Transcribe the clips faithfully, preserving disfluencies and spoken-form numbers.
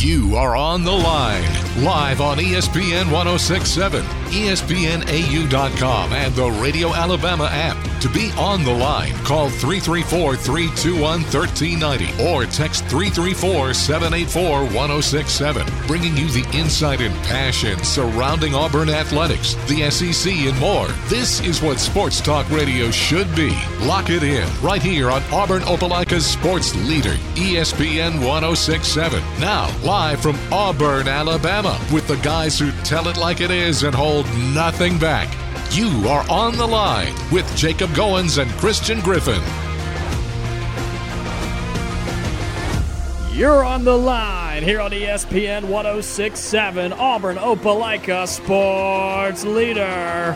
You are on the line, live on E S P N ten sixty-seven, E S P N A U dot com, and the Radio Alabama app. To be on the line, call three three four, three two one, one three nine zero or text three three four, seven eight four, one zero six seven, bringing you the insight and passion surrounding Auburn athletics, the S E C, and more. This is what Sports Talk Radio should be. Lock it in right here on Auburn Opelika's sports leader, E S P N ten sixty-seven. Now, live from Auburn, Alabama, with the guys who tell it like it is and hold nothing back. You are on the line with Jacob Goins and Christian Griffin. You're on the line here on E S P N ten sixty-seven, Auburn Opelika sports leader.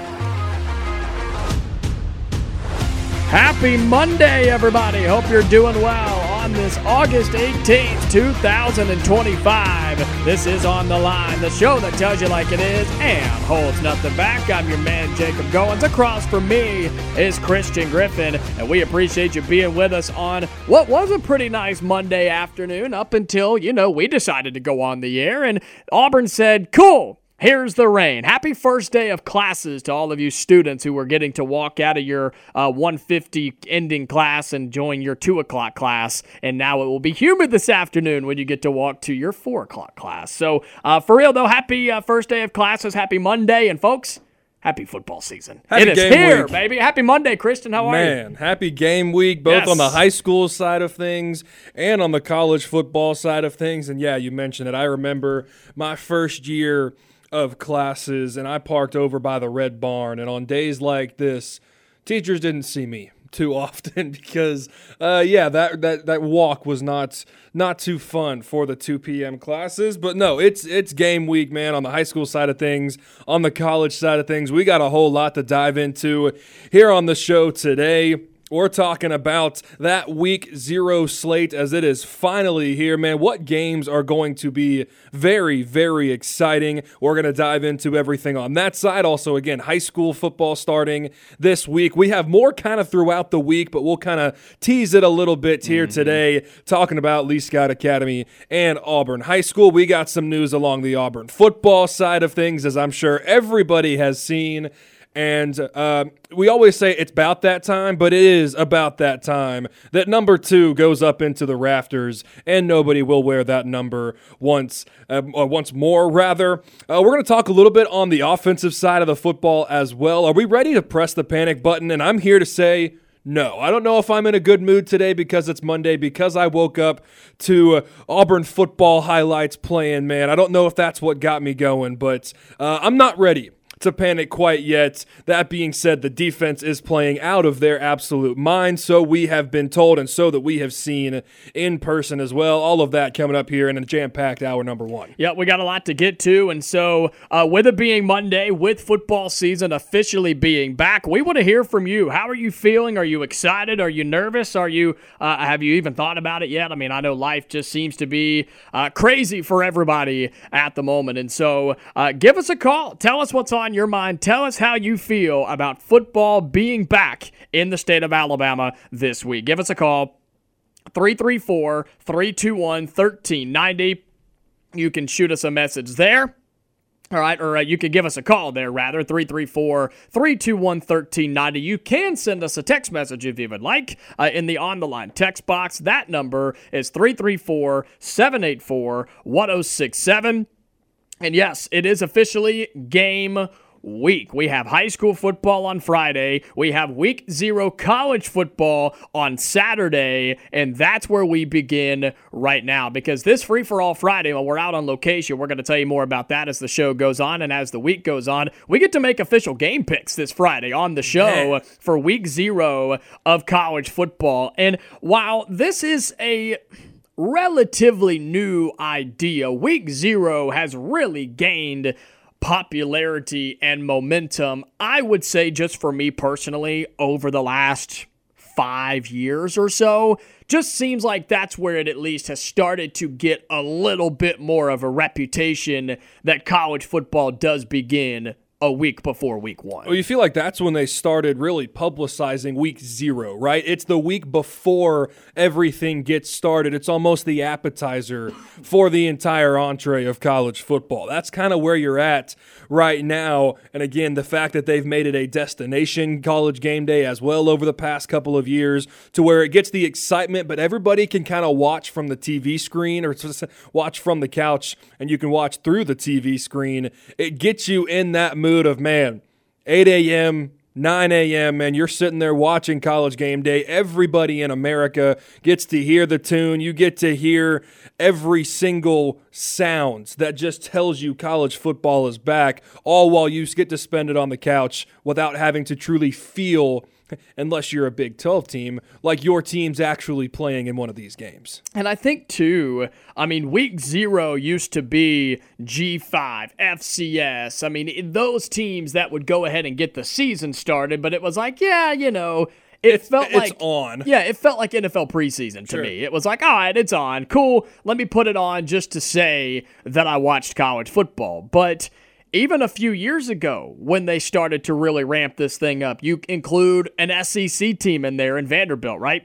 Happy Monday, everybody. Hope you're doing well on this August eighteenth, twenty twenty-five. This is On the Line, the show that tells you like it is and holds nothing back. I'm your man, Jacob Goins. Across from me is Christian Griffin, and we appreciate you being with us on what was a pretty nice Monday afternoon up until, you know, we decided to go on the air, and Auburn said, cool. Here's the rain. Happy first day of classes to all of you students who were getting to walk out of your uh, one fifty ending class and join your two o'clock class. And now it will be humid this afternoon when you get to walk to your four o'clock class. So uh, for real, though, happy uh, first day of classes. Happy Monday. And folks, happy football season. Happy it is game here, week. baby. Happy Monday, Christian. How are you? Man, happy game week, both Yes. on the high school side of things and on the college football side of things. And yeah, you mentioned it. I remember my first year of classes, and I parked over by the Red Barn, and on days like this, teachers didn't see me too often because, uh, yeah, that, that that walk was not not too fun for the two p.m. classes. But no, it's it's game week, man, on the high school side of things, on the college side of things. We got a whole lot to dive into here on the show today. We're talking about that week zero slate as it is finally here, man. What games are going to be very, very exciting? We're going to dive into everything on that side. Also, again, high school football starting this week. We have more kind of throughout the week, but we'll kind of tease it a little bit here mm-hmm. today, talking about Lee Scott Academy and Auburn High School. We got some news along the Auburn football side of things, as I'm sure everybody has seen. And uh, we always say it's about that time, but it is about that time that number two goes up into the rafters, and nobody will wear that number once, uh, or once more, rather. Uh, we're going to talk a little bit on the offensive side of the football as well. Are we ready to press the panic button? And I'm here to say no. I don't know if I'm in a good mood today because it's Monday, because I woke up to uh, Auburn football highlights playing, man. I don't know if that's what got me going, but uh, I'm not ready to panic quite yet. That being said, the defense is playing out of their absolute mind, so we have been told, and so that we have seen in person as well. All of that coming up here in a jam-packed hour number one. Yeah, we got a lot to get to, and so uh, with it being Monday, with football season officially being back, we want to hear from you. How are you feeling? Are you excited? Are you nervous? Are you? Uh, have you even thought about it yet? I mean, I know life just seems to be uh, crazy for everybody at the moment, and so uh, give us a call. Tell us what's on your mind. Tell us how you feel about football being back in the state of Alabama this week. Give us a call, three three four, three two one, one three nine zero. You can shoot us a message there. All right, or uh, you can give us a call there, rather, three three four, three two one, one three nine zero. You can send us a text message if you would like uh, in the On the Line text box. That number is three three four, seven eight four, one zero six seven. And yes, it is officially game week. We have high school football on Friday. We have week zero college football on Saturday, and that's where we begin right now, because this free-for-all Friday, when we're out on location, we're going to tell you more about that as the show goes on, and as the week goes on, we get to make official game picks this Friday on the show yeah. for week zero of college football. And while this is a relatively new idea, week zero has really gained popularity and momentum, I would say, just for me personally, over the last five years or so. Just seems like that's where it at least has started to get a little bit more of a reputation that college football does begin a week before week one. Well, you feel like that's when they started really publicizing week zero, right? It's the week before everything gets started. It's almost the appetizer for the entire entree of college football. That's kind of where you're at right now. And again, the fact that they've made it a destination College Game Day as well over the past couple of years to where it gets the excitement, but everybody can kind of watch from the T V screen or watch from the couch, and you can watch through the T V screen. It gets you in that mood of, man, eight a.m., nine a.m., and you're sitting there watching College Game Day. Everybody in America gets to hear the tune. You get to hear every single sound that just tells you college football is back, all while you get to spend it on the couch without having to truly feel, unless you're a Big twelve team, like your team's actually playing in one of these games. And I think, too, I mean, week zero used to be G five, F C S. I mean, those teams that would go ahead and get the season started, but it was like, yeah, you know, it it's, felt it's like on. Yeah, it felt like N F L preseason to Sure. me. It was like, all right, it's on. Cool. Let me put it on just to say that I watched college football. But even a few years ago, when they started to really ramp this thing up, you include an S E C team in there in Vanderbilt, right?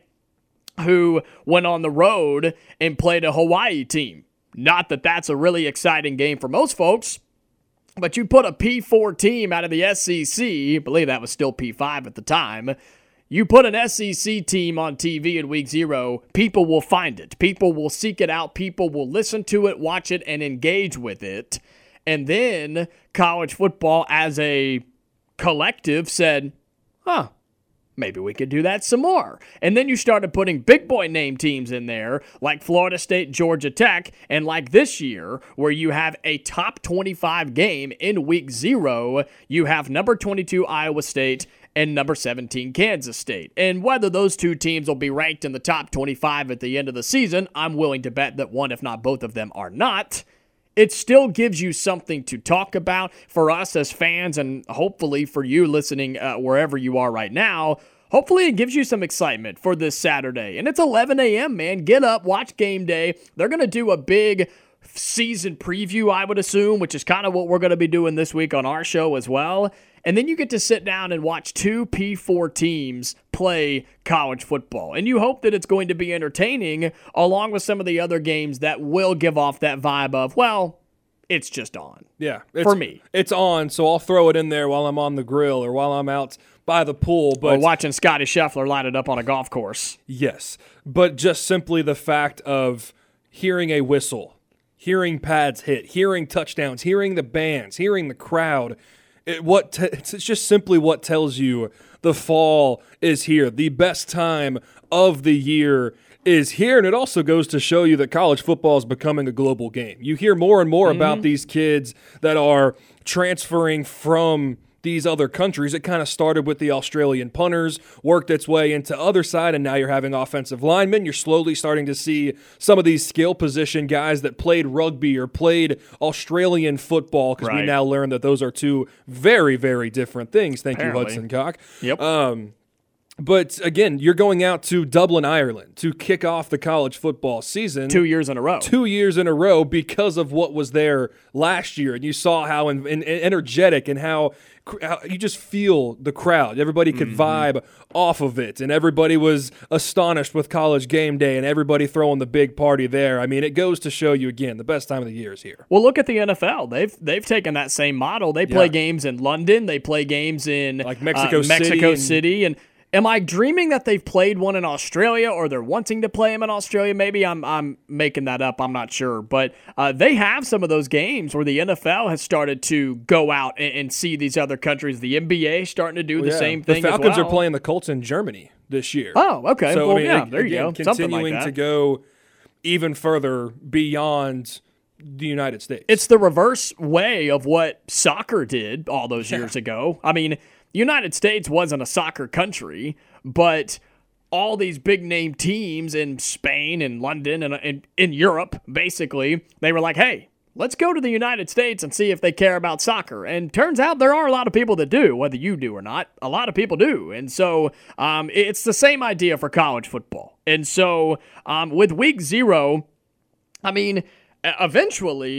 Who went on the road and played a Hawaii team. Not that that's a really exciting game for most folks, but you put a P four team out of the S E C, I believe that was still P five at the time, you put an S E C team on T V in week zero, people will find it. People will seek it out. People will listen to it, watch it, and engage with it. And then college football as a collective said, huh, maybe we could do that some more. And then you started putting big boy name teams in there, like Florida State, Georgia Tech, and like this year, where you have a top twenty-five game in week zero, you have number twenty-two Iowa State and number seventeen Kansas State. And whether those two teams will be ranked in the top twenty-five at the end of the season, I'm willing to bet that one, if not both of them, are not. It still gives you something to talk about for us as fans, and hopefully for you listening uh, wherever you are right now. Hopefully it gives you some excitement for this Saturday. And it's eleven a.m., man. Get up, watch game day. They're going to do a big season preview, I would assume, which is kind of what we're going to be doing this week on our show as well. And then you get to sit down and watch two P four teams play college football. And you hope that it's going to be entertaining, along with some of the other games that will give off that vibe of, well, it's just on. Yeah. It's, for me. It's on, so I'll throw it in there while I'm on the grill or while I'm out by the pool. But or watching Scotty Scheffler light it up on a golf course. Yes. But just simply the fact of hearing a whistle, hearing pads hit, hearing touchdowns, hearing the bands, hearing the crowd, It, what te- it's just simply what tells you the fall is here. The best time of the year is here, and it also goes to show you that college football is becoming a global game. You hear more and more mm-hmm. about these kids that are transferring from these other countries. It kind of started with the Australian punters, worked its way into other side, and now you're having offensive linemen. You're slowly starting to see some of these skill position guys that played rugby or played Australian football, because right. we now learn that those are two very, very different things. Thank Apparently. you, Hudson Cock. Yep. Um, But, again, you're going out to Dublin, Ireland to kick off the college football season. Two years in a row. Two years in a row because of what was there last year. And you saw how in, in, energetic and how, how you just feel the crowd. Everybody could mm-hmm. vibe off of it. And everybody was astonished with College Game Day and everybody throwing the big party there. I mean, it goes to show you, again, the best time of the year is here. Well, look at the N F L. They've they've taken that same model. They play yeah. games in London. They play games in like Mexico uh, City. Mexico and, City. And am I dreaming that they've played one in Australia, or they're wanting to play them in Australia? Maybe I'm I'm making that up. I'm not sure. But uh, they have some of those games where the N F L has started to go out and, and see these other countries. The N B A starting to do well, the yeah. same thing The Falcons as well. are playing the Colts in Germany this year. Oh, okay. So, well, I mean, yeah, there again, you go. Something like continuing that. to go even further beyond the United States. It's the reverse way of what soccer did all those yeah. years ago. I mean, the United States wasn't a soccer country, but all these big name teams in Spain and London and in, in Europe, basically, they were like, hey, let's go to the United States and see if they care about soccer. And turns out there are a lot of people that do, whether you do or not. A lot of people do. And so um, it's the same idea for college football. And so um, with week zero, I mean, eventually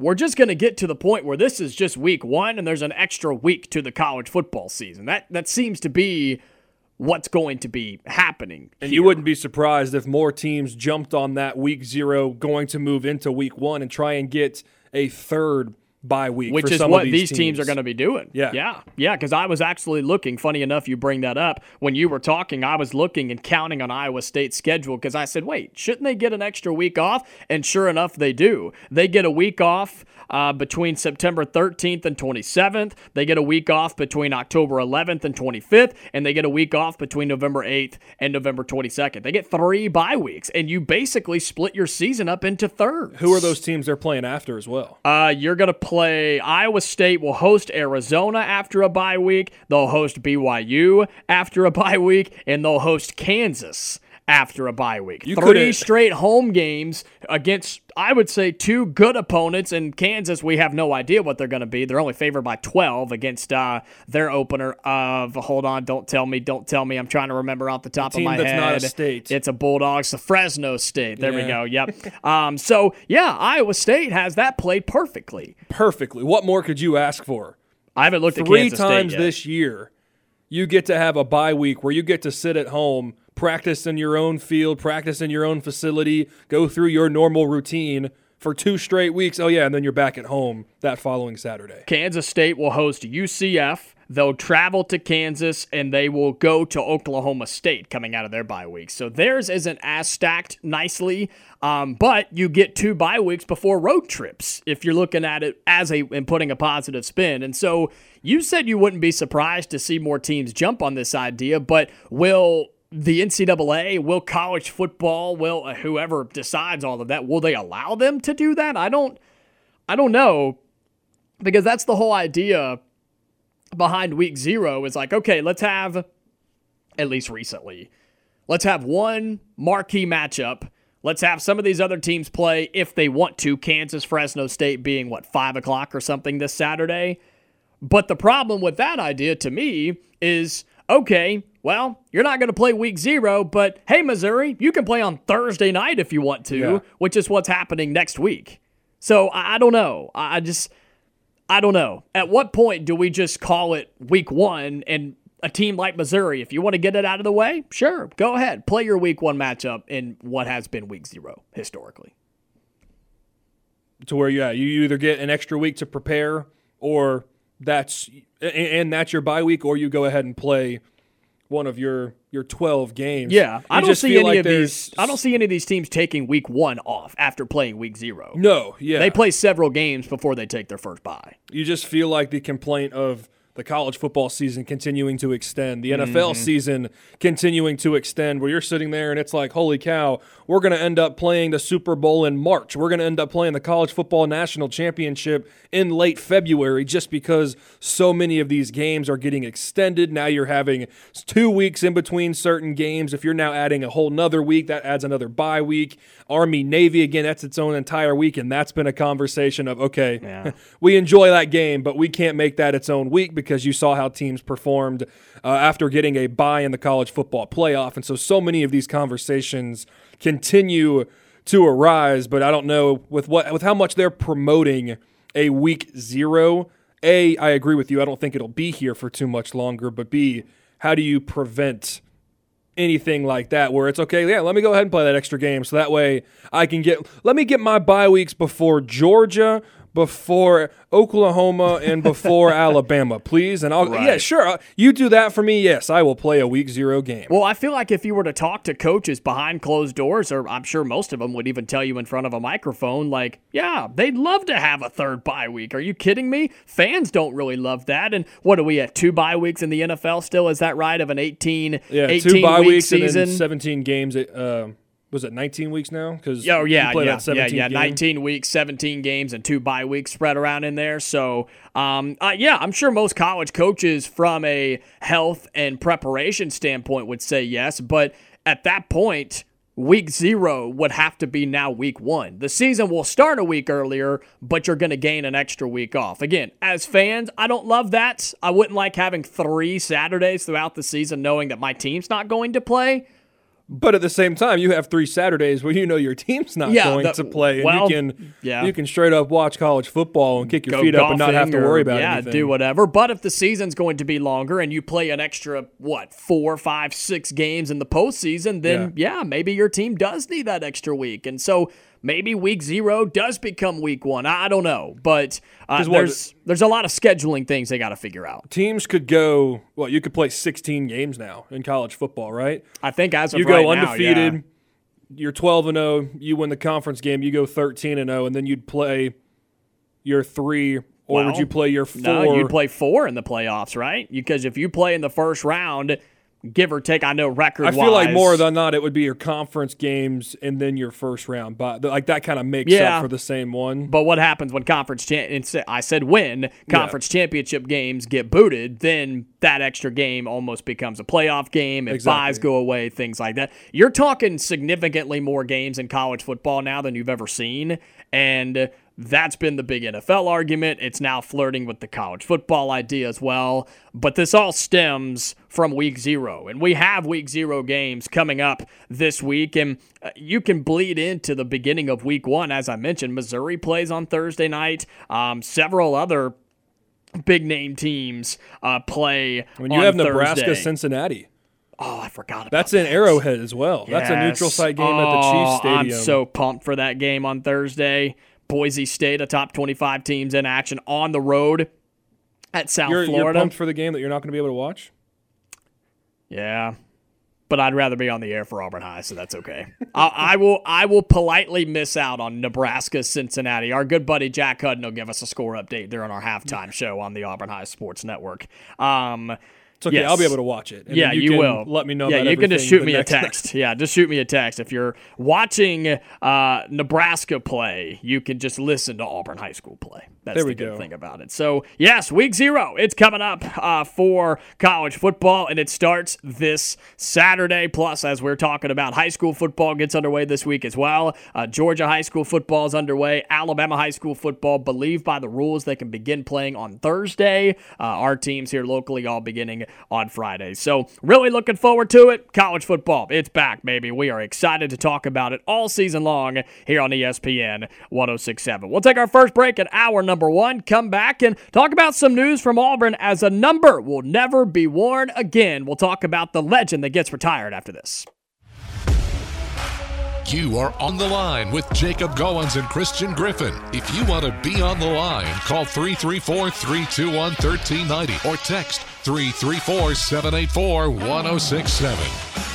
we're just going to get to the point where this is just week one and there's an extra week to the college football season. That that seems to be what's going to be happening. And here. you wouldn't be surprised if more teams jumped on that week zero going to move into week one and try and get a third bye week. Which for is some what of these these teams are going to be doing. Yeah. Yeah. Yeah, because I was actually looking, funny enough, you bring that up. When you were talking, I was looking and counting on Iowa State's schedule because I said, wait, shouldn't they get an extra week off? And sure enough, they do. They get a week off uh, between September thirteenth and twenty-seventh. They get a week off between October eleventh and twenty-fifth. And they get a week off between November eighth and November twenty-second. They get three bye weeks. And you basically split your season up into thirds. Who are those teams they're playing after as well? Uh, you're going to play Iowa State will host Arizona after a bye week. They'll host B Y U after a bye week, and they'll host Kansas after a bye week. You Three could've- straight home games against, I would say, two good opponents. In Kansas, we have no idea what they're going to be. They're only favored by twelve against uh, their opener of, hold on, don't tell me, don't tell me. I'm trying to remember off the top A team of my that's head. not a state. It's a Bulldogs, the Fresno State. There we Yeah. go. Yep. um, so, yeah, Iowa State has that played perfectly. Perfectly. What more could you ask for? I haven't looked at Three Kansas State times yet. this year, you get to have a bye week where you get to sit at home, practice in your own field, practice in your own facility, go through your normal routine for two straight weeks. Oh, yeah, and then you're back at home that following Saturday. Kansas State will host U C F. They'll travel to Kansas, and they will go to Oklahoma State coming out of their bye week. So theirs isn't as stacked nicely, um, but you get two bye weeks before road trips if you're looking at it as a and putting a positive spin. And so you said you wouldn't be surprised to see more teams jump on this idea, but will the N C double A, will college football, will uh, whoever decides all of that, will they allow them to do that? I don't, I don't know, because that's the whole idea behind week zero is like, okay, let's have, at least recently, let's have one marquee matchup. Let's have some of these other teams play if they want to. Kansas, Fresno State being, what, five o'clock or something this Saturday? But the problem with that idea to me is, okay, well, you're not going to play week zero, but hey, Missouri, you can play on Thursday night if you want to, Yeah. which is what's happening next week. So I, I don't know. I, I just, I don't know. At what point do we just call it week one and a team like Missouri, if you want to get it out of the way, sure, go ahead. Play your week one matchup in what has been week zero historically. To where, yeah, you either get an extra week to prepare, or that's and that's your bye week, or you go ahead and play one of your your twelve games. Yeah, You I don't just see feel any like of there's- these. I don't see any of these teams taking week one off after playing week zero. No, yeah. They play several games before they take their first bye. You just feel like the complaint of the college football season continuing to extend, the N F L Mm-hmm. season continuing to extend, where you're sitting there and it's like, holy cow, we're going to end up playing the Super Bowl in March. We're going to end up playing the College Football National Championship in late February just because so many of these games are getting extended. Now you're having two weeks in between certain games. If you're now adding a whole nother week, that adds another bye week. Army, Navy, again, that's its own entire week, and that's been a conversation of, okay, Yeah. we enjoy that game, but we can't make that its own week because you saw how teams performed uh, after getting a bye in the college football playoff. And so, so many of these conversations continue to arise, but I don't know with what with how much they're promoting a week zero. A, I agree with you. I don't think it'll be here for too much longer, but B, how do you prevent anything like that where it's okay, yeah, let me go ahead and play that extra game so that way I can get, let me get my bye weeks before Georgia, before Oklahoma, and before Alabama, please. And I'll, Right. yeah, sure, you do that for me, yes, I will play a week zero game. Well, I feel like if you were to talk to coaches behind closed doors, or I'm sure most of them would even tell you in front of a microphone, like, yeah, they'd love to have a third bye week. Are you kidding me? Fans don't really love that. And what are we at? Two bye weeks in the N F L still? Is that right? Of an eighteen, yeah, eighteen two bye week weeks season? and then seventeen games. Uh, was it nineteen weeks now? Because Oh, yeah, yeah, yeah, yeah. game. nineteen weeks, seventeen games, and two bye weeks spread around in there. So, um, uh, yeah, I'm sure most college coaches from a health and preparation standpoint would say yes. But at that point, week zero would have to be now week one. The season will start a week earlier, but you're going to gain an extra week off. Again, as fans, I don't love that. I wouldn't like having three Saturdays throughout the season knowing that my team's not going to play. But at the same time, you have three Saturdays where you know your team's not Yeah, going the- to play, and well, you can yeah. you can straight up watch college football and kick your Go feet up and not have to golfing or, worry about yeah, anything. do whatever. But if the season's going to be longer and you play an extra, what, four, five, six games in the postseason, then, yeah, yeah maybe your team does need that extra week. And so maybe week zero does become week one. I don't know. But uh, there's, there's a lot of scheduling things they got to figure out. Teams could go, well, you could play sixteen games now in college football, right? I think as of you right go now, undefeated. yeah. You're twelve and oh, you win the conference game, you go thirteen and oh, and then you'd play your three, or Well, would you play your four? No, you'd play four in the playoffs, right? Because if you play in the first round, give or take, I know record-wise. I feel like more than not, it would be your conference games and then your first round. But like that kind of makes Yeah. up for the same one. But what happens when conference cha- I said when conference yeah. championship games get booted, then that extra game almost becomes a playoff game. If Exactly. buys go away, things like that. You're talking significantly more games in college football now than you've ever seen, and that's been the big N F L argument. It's now flirting with the college football idea as well. But this all stems from week zero. And we have week zero games coming up this week. And you can bleed into the beginning of week one. As I mentioned, Missouri plays on Thursday night. Um, several other big-name teams uh, play When you on have Thursday. Nebraska, Cincinnati. Oh, I forgot about That's that. in Arrowhead as well. That's a neutral Yes. site game oh, at the Chiefs Stadium. I'm so pumped for that game on Thursday. Boise State, a top twenty-five teams in action on the road at South you're, Florida. You're pumped for the game that you're not going to be able to watch? Yeah, but I'd rather be on the air for Auburn High, so that's okay. I, I will I will politely miss out on Nebraska, Cincinnati. Our good buddy Jack Hudden will give us a score update during our halftime show on the Auburn High Sports Network. Um, It's okay. yes. I'll be able to watch it. And yeah, then you, you can will. Let me know Yeah, about you can just everything shoot the me a next night. text. Yeah, just shoot me a text. If you're watching uh, Nebraska play, you can just listen to Auburn High School play. That's There the we good go. thing about it. So, yes, week zero. It's coming up uh, for college football, and it starts this Saturday. Plus, as we're talking about, high school football gets underway this week as well. Uh, Georgia high school football is underway. Alabama high school football, believe by the rules, they can begin playing on Thursday. Uh, our teams here locally all beginning on Friday. So, really looking forward to it. College football, it's back, baby. We are excited to talk about it all season long here on E S P N one oh six point seven. We'll take our first break at hour number one, come back and talk about some news from Auburn as a number will never be worn again. We'll talk about the legend that gets retired after this. You are on the line with Jacob Goins and Christian Griffin. If you want to be on the line, call three three four, three two one, one three nine zero or text three three four, seven eight four, one oh six seven.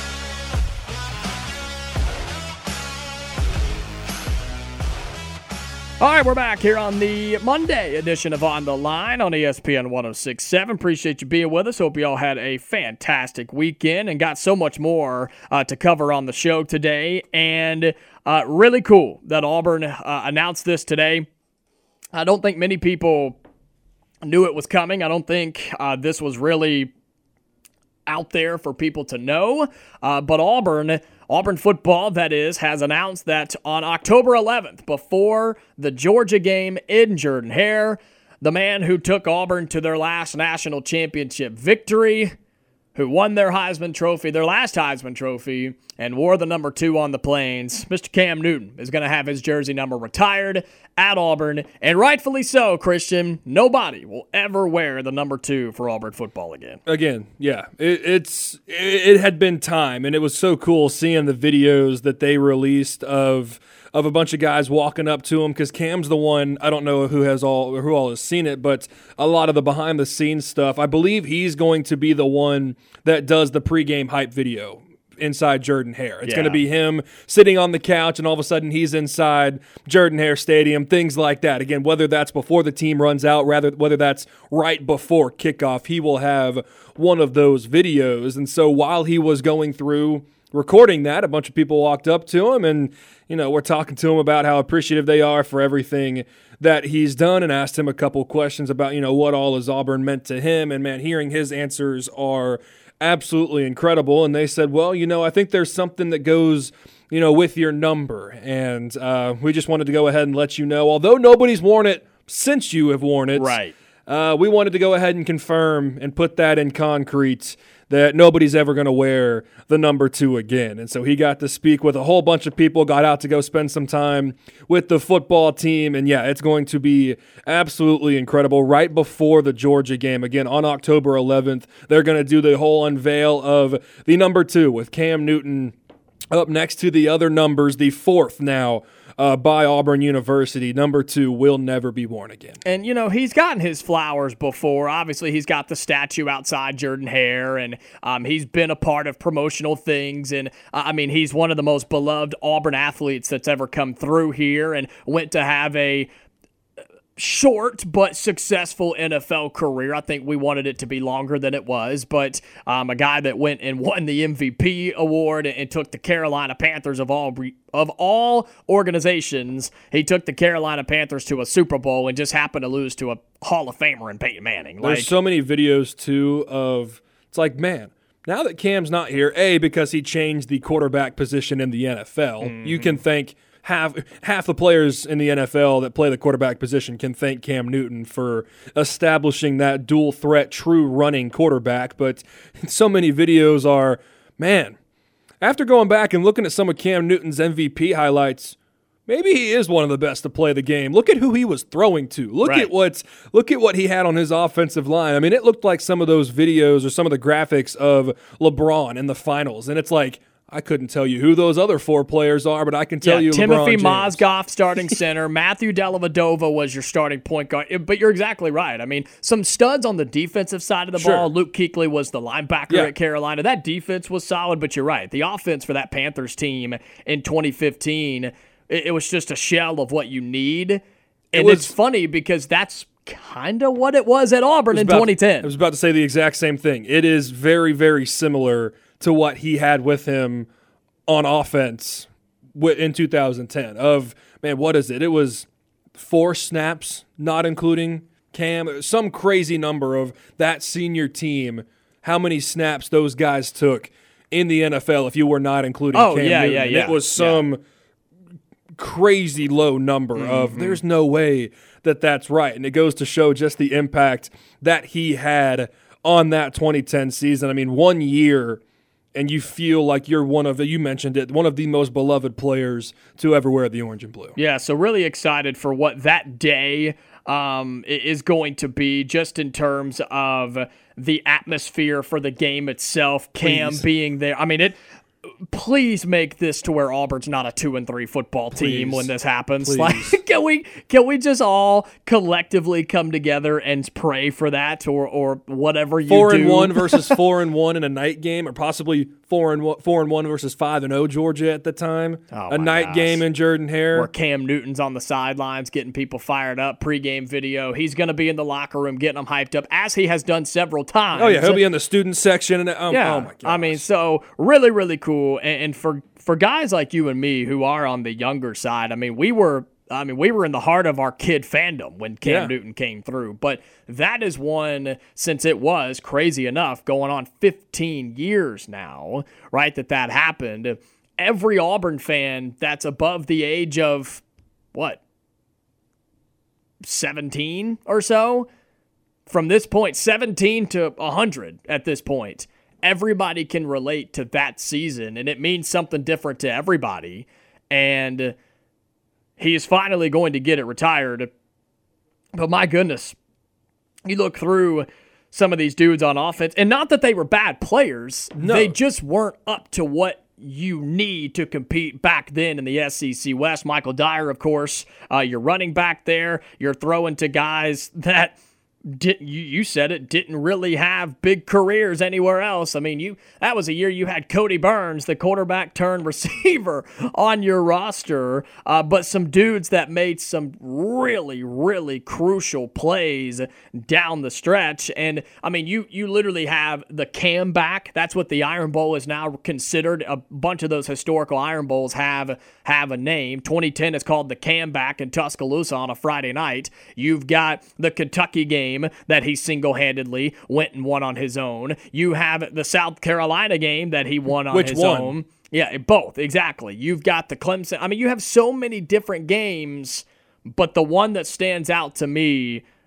All right, we're back here on the Monday edition of On the Line on E S P N one oh six point seven. Appreciate you being with us. Hope you all had a fantastic weekend and got so much more uh, to cover on the show today. And uh, really cool that Auburn uh, announced this today. I don't think many people knew it was coming. I don't think uh, this was really out there for people to know. Uh, but Auburn... Auburn football, that is, has announced that on October eleventh, before the Georgia game in Jordan-Hare, the man who took Auburn to their last national championship victory, who won their Heisman Trophy, their last Heisman Trophy, and wore the number two on the Plains, Mister Cam Newton is going to have his jersey number retired at Auburn, and rightfully so, Christian. Nobody will ever wear the number two for Auburn football again. Again, yeah, it, it's it, it had been time, and it was so cool seeing the videos that they released of of a bunch of guys walking up to him, because Cam's the one. I don't know who has all who all has seen it, but a lot of the behind the scenes stuff. I believe he's going to be the one that does the pregame hype video inside Jordan-Hare. It's Yeah. going to be him sitting on the couch, and all of a sudden he's inside Jordan-Hare Stadium, things like that. Again, whether that's before the team runs out, rather whether that's right before kickoff, he will have one of those videos. And so while he was going through recording that, a bunch of people walked up to him, and you know, we're talking to him about how appreciative they are for everything that he's done, and asked him a couple questions about, you know, what all has Auburn meant to him. And man, hearing his answers are absolutely incredible. And they said, well, you know, I think there's something that goes, you know, with your number. And uh, we just wanted to go ahead and let you know, although nobody's worn it since you have worn it. Right. uh, we wanted to go ahead and confirm and put that in concrete that nobody's ever going to wear the number two again. And so he got to speak with a whole bunch of people, got out to go spend some time with the football team. And yeah, it's going to be absolutely incredible. Right before the Georgia game, again, on October eleventh, they're going to do the whole unveil of the number two with Cam Newton up next to the other numbers, the fourth now uh, by Auburn University. Number two will never be worn again. And, you know, he's gotten his flowers before. Obviously, he's got the statue outside Jordan-Hare, and um, he's been a part of promotional things. And, uh, I mean, he's one of the most beloved Auburn athletes that's ever come through here and went to have a short but successful N F L career. I think we wanted it to be longer than it was, but um, a guy that went and won the M V P award and, and took the Carolina Panthers of all of all organizations, he took the Carolina Panthers to a Super Bowl and just happened to lose to a Hall of Famer in Peyton Manning. There's like, so many videos too of it's like, man, now that Cam's not here, A, because he changed the quarterback position in the N F L, mm-hmm. you can thank Half half the players in the N F L that play the quarterback position can thank Cam Newton for establishing that dual threat, true running quarterback. But so many videos are, man, after going back and looking at some of Cam Newton's M V P highlights, maybe he is one of the best to play the game. Look at who he was throwing to. Look right. at what's look at what he had on his offensive line. I mean, it looked like some of those videos or some of the graphics of LeBron in the finals, and it's like, I couldn't tell you who those other four players are, but I can tell yeah, you Timothy LeBron James. Mozgov starting center. Matthew Dellavedova was your starting point guard. But you're exactly right. I mean, some studs on the defensive side of the sure. ball. Luke Kuechly was the linebacker yeah. at Carolina. That defense was solid, but you're right. The offense for that Panthers team in twenty fifteen, it, it was just a shell of what you need. And it was, it's funny because that's kind of what it was at Auburn was in about, twenty ten. I was about to say the exact same thing. It is very, very similar to what he had with him on offense in two thousand ten. Of, man, what is it? It was four snaps, not including Cam. Some crazy number of that senior team, how many snaps those guys took in the N F L if you were not including oh, Cam yeah, Newton. yeah, yeah. It was some yeah. crazy low number mm-hmm. of there's no way that that's right. And it goes to show just the impact that he had on that twenty ten season. I mean, one year and you feel like you're one of the, you mentioned it, one of the most beloved players to ever wear the orange and blue. Yeah, so really excited for what that day um, is going to be just in terms of the atmosphere for the game itself, Cam Please. being there. I mean, it. Please make this to where Auburn's not a two and three football team Please. when this happens. Please. Like, can we can we just all collectively come together and pray for that, or or whatever you four do? and one versus four and one in a night game, or possibly four and one, four and one versus five and zero Georgia at the time. Oh, a night gosh. game in Jordan-Hare, where Cam Newton's on the sidelines getting people fired up. Pregame video. He's going to be in the locker room getting them hyped up, as he has done several times. Oh yeah, he'll be in the student section. And um, yeah, oh my god. I mean, so really, really cool. And, and for for guys like you and me who are on the younger side, I mean, we were. I mean, we were in the heart of our kid fandom when Cam yeah. Newton came through. But that is one, since it was, crazy enough, going on fifteen years now, right, that that happened. Every Auburn fan that's above the age of, what, seventeen or so, from this point, seventeen to one hundred at this point, everybody can relate to that season, and it means something different to everybody. And he is finally going to get it retired. But my goodness, you look through some of these dudes on offense, and not that they were bad players. No. They just weren't up to what you need to compete back then in the S E C West. Michael Dyer, of course, uh, you're running back there. You're throwing to guys that Did, you, you said it, didn't really have big careers anywhere else. I mean, you that was a year you had Cody Burns, the quarterback turned receiver, on your roster, uh, but some dudes that made some really, really crucial plays down the stretch. And, I mean, you you literally have the Cam back. That's what the Iron Bowl is now considered. A bunch of those historical Iron Bowls have, have a name. twenty ten is called the Cam back in Tuscaloosa on a Friday night. You've got the Kentucky game that he single-handedly went and won on his own. You have the South Carolina game that he won on Which his one? own. Yeah, both, exactly. You've got the Clemson. I mean, you have so many different games, but the one that stands out to me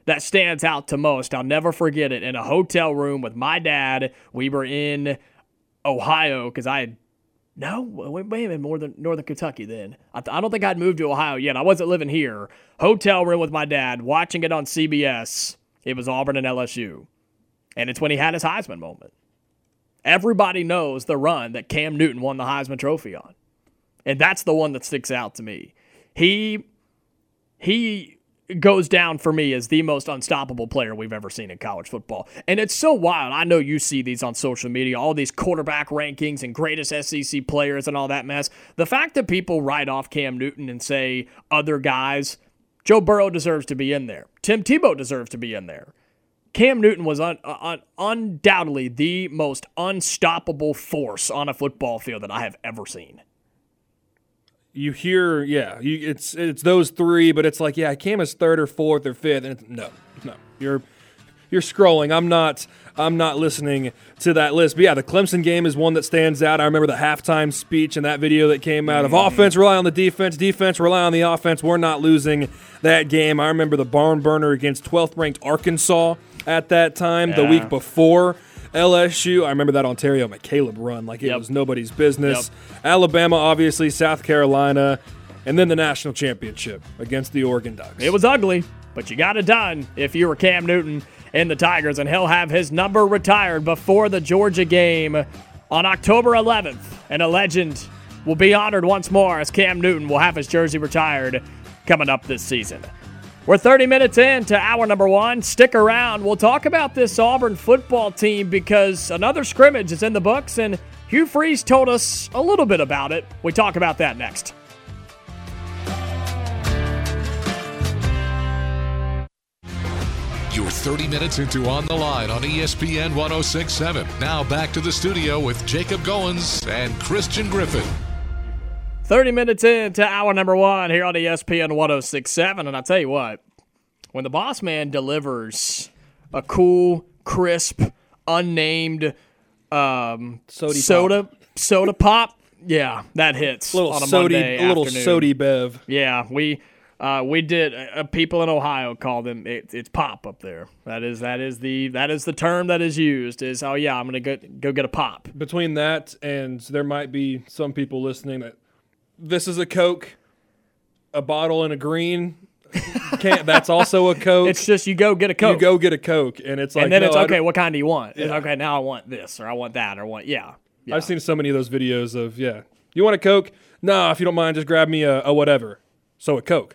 that stands out to most. I'll never forget it. In a hotel room with my dad, we were in Ohio because I had No, wait, wait a minute, more than Northern Kentucky then. I, th- I don't think I'd moved to Ohio yet. I wasn't living here. Hotel room with my dad, watching it on C B S. It was Auburn and L S U. And it's when he had his Heisman moment. Everybody knows the run that Cam Newton won the Heisman Trophy on. And that's the one that sticks out to me. He, he goes down for me as the most unstoppable player we've ever seen in college football. And it's so wild. I know you see these on social media, all these quarterback rankings and greatest S E C players and all that mess. The fact that people write off Cam Newton and say other guys, Joe Burrow deserves to be in there. Tim Tebow deserves to be in there. Cam Newton was un- un- undoubtedly the most unstoppable force on a football field that I have ever seen. You hear, yeah, you, it's it's those three, but it's like, yeah, Cam is third or fourth or fifth, and it's, no, no, you're you're scrolling. I'm not, I'm not listening to that list. But yeah, the Clemson game is one that stands out. I remember the halftime speech in that video that came out of offense rely on the defense, defense rely on the offense. We're not losing that game. I remember the barn burner against twelfth ranked Arkansas at that time, yeah. The week before. L S U, I remember that Ontario McCaleb run like it yep. was nobody's business. Yep. Alabama, obviously, South Carolina, and then the national championship against the Oregon Ducks. It was ugly, but you got it done if you were Cam Newton and the Tigers, and he'll have his number retired before the Georgia game on October eleventh. And a legend will be honored once more as Cam Newton will have his jersey retired coming up this season. We're thirty minutes into hour number one. Stick around. We'll talk about this Auburn football team because another scrimmage is in the books, and Hugh Freeze told us a little bit about it. We talk about that next. You're thirty minutes into On the Line on E S P N one oh six point seven. Now back to the studio with Jacob Goins and Christian Griffin. thirty minutes into hour number one here on E S P N one oh six point seven, and I'll tell you what, when the boss man delivers a cool, crisp, unnamed um, soda pop. soda pop, yeah, that hits a little on a sody, Monday a little afternoon. sody bev. Yeah, we uh, we did. Uh, people in Ohio call them it, it's pop up there. That is that is the that is the term that is used. Is oh yeah, I'm gonna go go get a pop. Between that and there might be some people listening that. This is a Coke, a bottle and a green. Can't, that's also a Coke. It's just you go get a Coke. You go get a Coke, and it's like, and then no, it's okay. What kind do you want? Yeah. Okay, now I want this, or I want that, or what? Yeah, yeah. I've seen so many of those videos of yeah. You want a Coke? No, if you don't mind, just grab me a, a whatever. So a Coke.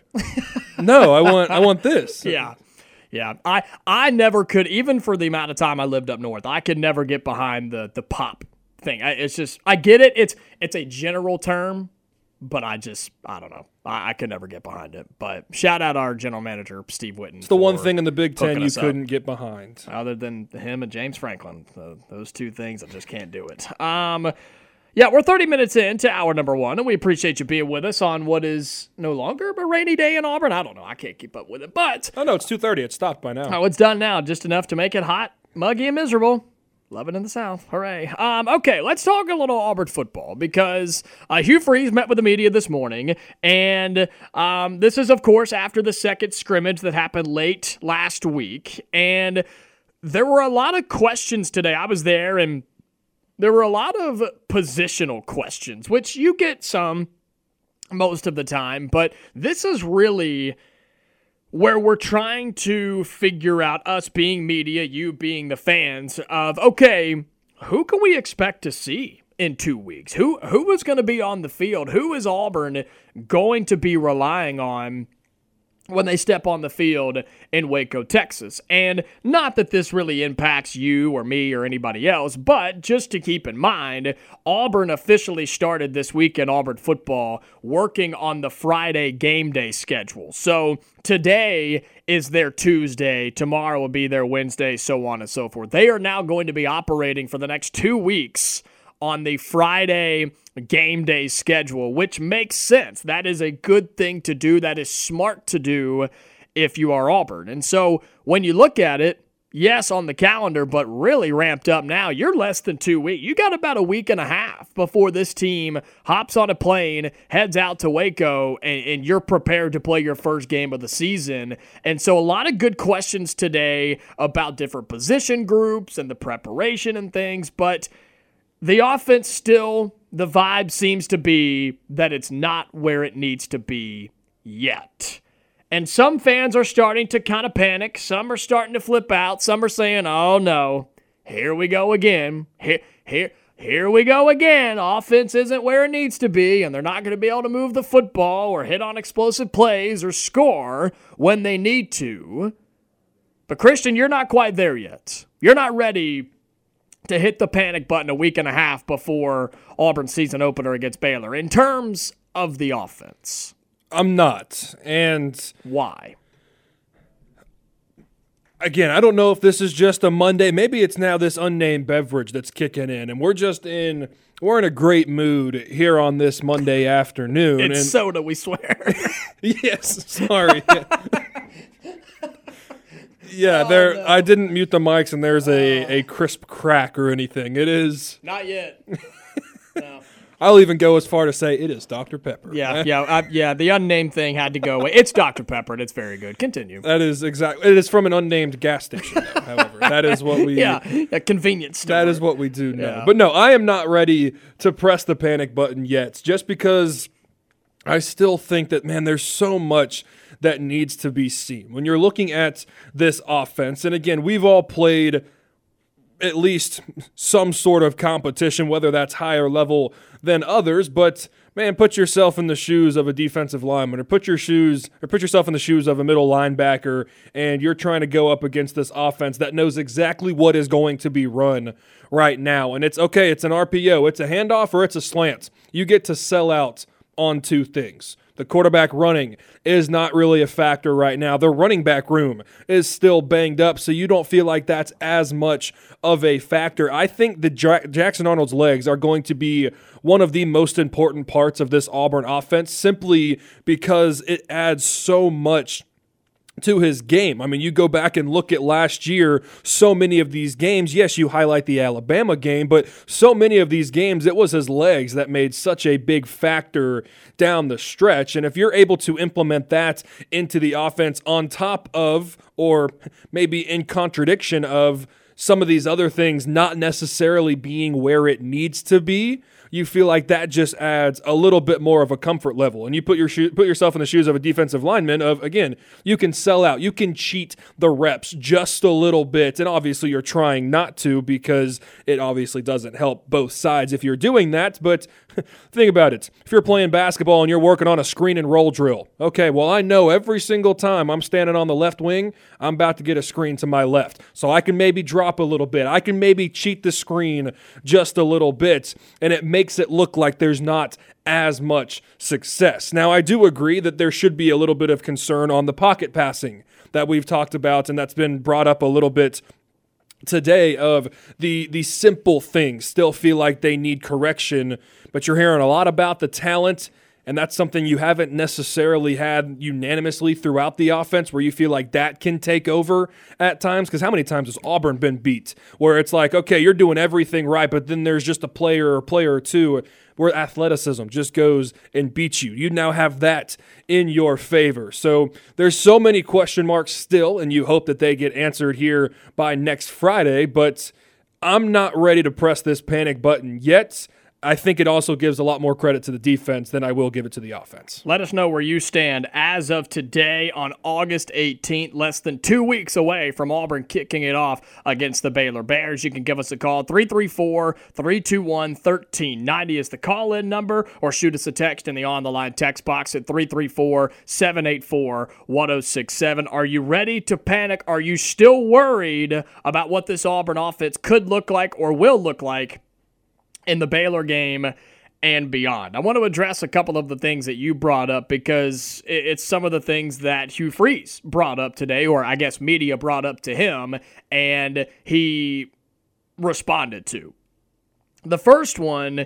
No, I want I want this. Yeah. Yeah, I I never could, even for the amount of time I lived up north, I could never get behind the the pop thing. I, it's just I get it. It's it's a general term. But I just, I don't know. I, I could never get behind it. But shout out our general manager, Steve Witten. It's the one thing in the Big Ten you couldn't get behind. Other than him and James Franklin. Uh, those two things, I just can't do it. Um, yeah, we're thirty minutes into hour number one, and we appreciate you being with us on what is no longer a rainy day in Auburn. I don't know. I can't keep up with it. But oh, no, it's two thirty. It's stopped by now. Oh, it's done now. Just enough to make it hot, muggy, and miserable. Love it in the South. Hooray. Um, okay, let's talk a little Auburn football because uh, Hugh Freeze met with the media this morning, and um, this is, of course, after the second scrimmage that happened late last week, and there were a lot of questions today. I was there, and there were a lot of positional questions, which you get some most of the time, but this is really where we're trying to figure out, us being media, you being the fans, of, okay, who can we expect to see in two weeks? Who who is going to be on the field? Who is Auburn going to be relying on when they step on the field in Waco, Texas? And not that this really impacts you or me or anybody else, but just to keep in mind, Auburn officially started this week in Auburn football working on the Friday game day schedule. So today is their Tuesday, tomorrow will be their Wednesday, so on and so forth. They are now going to be operating for the next two weeks on the Friday game day schedule, which makes sense. That is a good thing to do. That is smart to do if you are Auburn. And so when you look at it, yes, on the calendar, but really ramped up now. You're less than two weeks. You got about a week and a half before this team hops on a plane, heads out to Waco, and, and you're prepared to play your first game of the season. And so a lot of good questions today about different position groups and the preparation and things, but the offense still, the vibe seems to be that it's not where it needs to be yet. And some fans are starting to kind of panic. Some are starting to flip out. Some are saying, oh no, here we go again. Here, here, here we go again. Offense isn't where it needs to be, and they're not going to be able to move the football or hit on explosive plays or score when they need to. But Christian, you're not quite there yet. You're not ready to hit the panic button a week and a half before Auburn's season opener against Baylor in terms of the offense. I'm not. And why? Again, I don't know if this is just a Monday. Maybe it's now this unnamed beverage that's kicking in, and we're just in we're in a great mood here on this Monday afternoon. It's and, soda, we swear. Yes, sorry. Yeah, oh, there. No. I didn't mute the mics, and there's a, a crisp crack or anything. It is not yet. No. I'll even go as far to say it is Doctor Pepper. Yeah, yeah, I, yeah. The unnamed thing had to go away. It's Doctor Pepper, and it's very good. Continue. That is exactly. It is from an unnamed gas station, though, however. That is what we. Yeah, a convenience store. That is what we do now. Yeah. But no, I am not ready to press the panic button yet, just because I still think that, man, there's so much that needs to be seen. When you're looking at this offense, and again, we've all played at least some sort of competition, whether that's higher level than others, but man, put yourself in the shoes of a defensive lineman, or put your shoes or put yourself in the shoes of a middle linebacker, and you're trying to go up against this offense that knows exactly what is going to be run right now. And it's okay, it's an R P O, it's a handoff, or it's a slant. You get to sell out on two things. The quarterback running is not really a factor right now. The running back room is still banged up, so you don't feel like that's as much of a factor. I think the J- Jackson Arnold's legs are going to be one of the most important parts of this Auburn offense, simply because it adds so much to his game. I mean, you go back and look at last year, so many of these games, yes, you highlight the Alabama game, but so many of these games, it was his legs that made such a big factor down the stretch. And if you're able to implement that into the offense on top of, or maybe in contradiction of, some of these other things not necessarily being where it needs to be, you feel like that just adds a little bit more of a comfort level. And you put your sho- put yourself in the shoes of a defensive lineman of, again, you can sell out. You can cheat the reps just a little bit. And obviously you're trying not to, because it obviously doesn't help both sides if you're doing that. But think about it. If you're playing basketball and you're working on a screen and roll drill, okay, well, I know every single time I'm standing on the left wing, I'm about to get a screen to my left. So I can maybe drop a little bit. I can maybe cheat the screen just a little bit, and it makes it look like there's not as much success. Now, I do agree that there should be a little bit of concern on the pocket passing that we've talked about, and that's been brought up a little bit today, of the the simple things still feel like they need correction, but you're hearing a lot about the talent. And that's something you haven't necessarily had unanimously throughout the offense, where you feel like that can take over at times. Because how many times has Auburn been beat where it's like, okay, you're doing everything right, but then there's just a player or player or two where athleticism just goes and beats you. You now have that in your favor. So there's so many question marks still, and you hope that they get answered here by next Friday. But I'm not ready to press this panic button yet. I think it also gives a lot more credit to the defense than I will give it to the offense. Let us know where you stand as of today on August eighteenth, less than two weeks away from Auburn kicking it off against the Baylor Bears. You can give us a call, three three four, three two one, one three nine zero is the call-in number, or shoot us a text in the on-the-line text box at three three four, seven eight four, one zero six seven. Are you ready to panic? Are you still worried about what this Auburn offense could look like or will look like in the Baylor game and beyond? I want to address a couple of the things that you brought up, because it's some of the things that Hugh Freeze brought up today, or I guess media brought up to him, and he responded to. The first one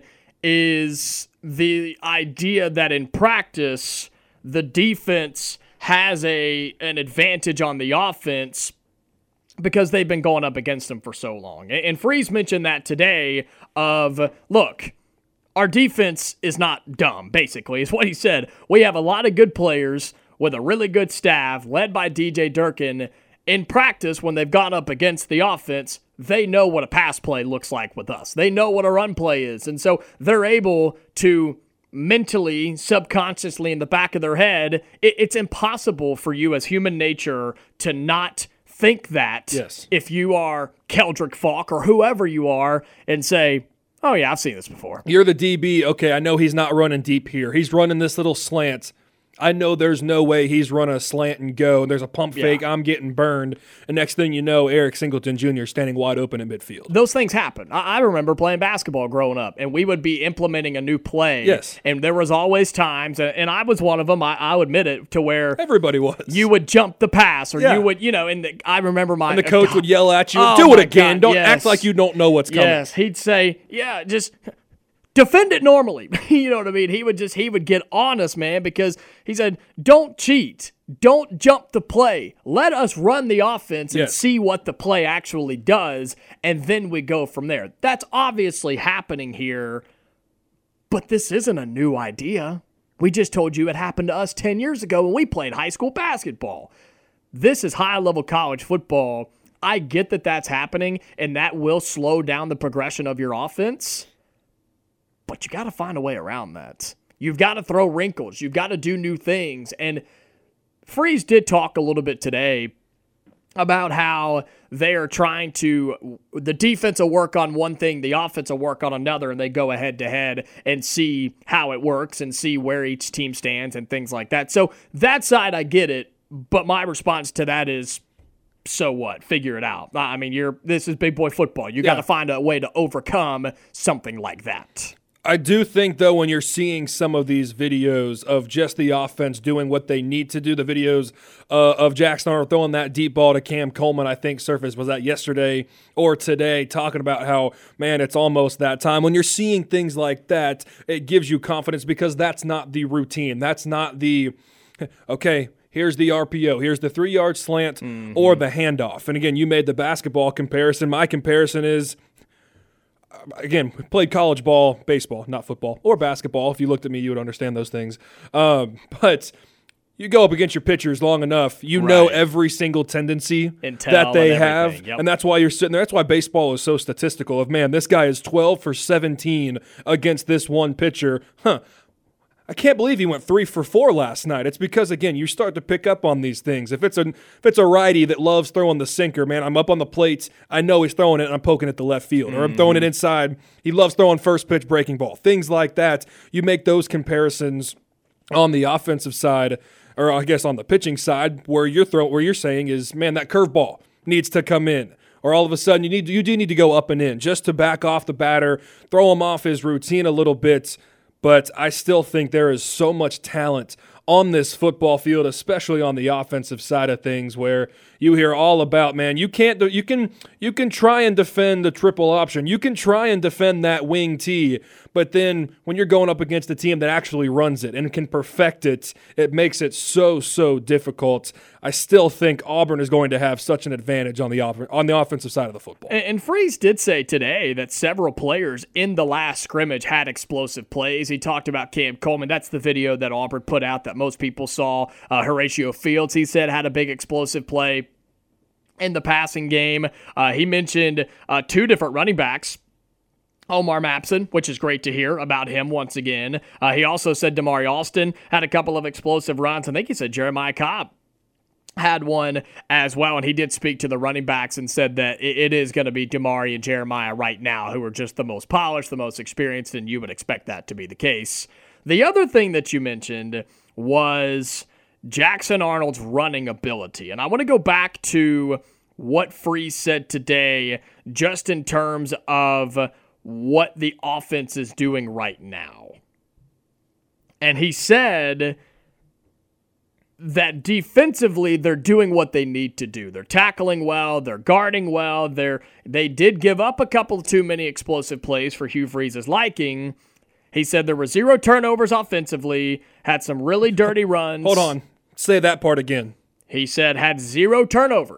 is the idea that in practice, the defense has a an advantage on the offense because they've been going up against them for so long. And Freeze mentioned that today of, look, our defense is not dumb, basically, is what he said. We have a lot of good players with a really good staff led by D J Durkin. In practice, when they've gone up against the offense, they know what a pass play looks like with us. They know what a run play is. And so they're able to mentally, subconsciously in the back of their head, it, it's impossible for you as human nature to not think that yes. if you are Keldrick Falk or whoever you are and say, oh yeah, I've seen this before. You're the D B. Okay, I know he's not running deep here. He's running this little slant. I know there's no way he's running a slant and go. There's a pump Yeah. fake. I'm getting burned. And next thing you know, Eric Singleton Junior is standing wide open in midfield. Those things happen. I, I remember playing basketball growing up, and we would be implementing a new play. Yes. And there was always times, and I was one of them, I, I'll admit it, to where Everybody was. you would jump the pass, or Yeah. you would, you know, and the, I remember my... and the coach would yell at you, Oh, do it my again. God, Don't yes. act like you don't know what's coming. Yes, he'd say, yeah, just defend it normally. You know what I mean? He would just, he would get on us, man, because he said, don't cheat. Don't jump the play. Let us run the offense and Yes. see what the play actually does, and then we go from there. That's obviously happening here, but this isn't a new idea. We just told you it happened to us ten years ago when we played high school basketball. This is high-level college football. I get that that's happening, and that will slow down the progression of your offense, but you got to find a way around that. You've got to throw wrinkles. You've got to do new things. And Freeze did talk a little bit today about how they are trying to, the defense will work on one thing, the offense will work on another, and they go head to head and see how it works and see where each team stands and things like that. So that side, I get it, but my response to that is, so what? Figure it out. I mean, you're this is big boy football. You got to Yeah. find a way to overcome something like that. I do think, though, when you're seeing some of these videos of just the offense doing what they need to do, the videos uh, of Jackson Arnold throwing that deep ball to Cam Coleman, I think surfaced, was that yesterday or today, talking about how, man, it's almost that time. When you're seeing things like that, it gives you confidence because that's not the routine. That's not the, okay, here's the R P O, here's the three-yard slant mm-hmm. or the handoff. And, again, you made the basketball comparison. My comparison is, again, we played college ball, baseball, not football, or basketball. If you looked at me, you would understand those things. Um, but you go up against your pitchers long enough, you Right. know every single tendency Intel that they and have. everything. Yep. And that's why you're sitting there. That's why baseball is so statistical of, man, this guy is twelve for seventeen against this one pitcher. Huh. I can't believe he went three for four last night. It's because, again, you start to pick up on these things. If it's a if it's a righty that loves throwing the sinker, man, I'm up on the plates. I know he's throwing it, and I'm poking it to left field. Or I'm throwing it inside. He loves throwing first pitch breaking ball. Things like that. You make those comparisons on the offensive side, or I guess on the pitching side, where you're throw, where you're saying is, man, that curveball needs to come in. Or all of a sudden, you need you do need to go up and in just to back off the batter, throw him off his routine a little bit. But I still think there is so much talent on this football field, especially on the offensive side of things, where you hear all about, man, you can't do, you can you can try and defend the triple option. You can try and defend that wing T, but then when you're going up against a team that actually runs it and can perfect it, it makes it so, so difficult. I still think Auburn is going to have such an advantage on the off- on the offensive side of the football. And, and Freeze did say today that several players in the last scrimmage had explosive plays. He talked about Cam Coleman. That's the video that Auburn put out that most people saw. Uh, Horatio Fields, he said, had a big explosive play in the passing game. Uh, he mentioned uh, two different running backs. Omar Mapson, which is great to hear about him once again. Uh, he also said Damari Alston had a couple of explosive runs. I think he said Jeremiah Cobb had one as well, and he did speak to the running backs and said that it is going to be Damari and Jeremiah right now who are just the most polished, the most experienced, and you would expect that to be the case. The other thing that you mentioned was Jackson Arnold's running ability, and I want to go back to what Freeze said today just in terms of what the offense is doing right now. And he said that defensively they're doing what they need to do. They're tackling well, they're guarding well, they're they did give up a couple too many explosive plays for Hugh Freeze's liking. He said there were zero turnovers offensively, had some really dirty runs. Hold on. Say that part again. He said had zero turnovers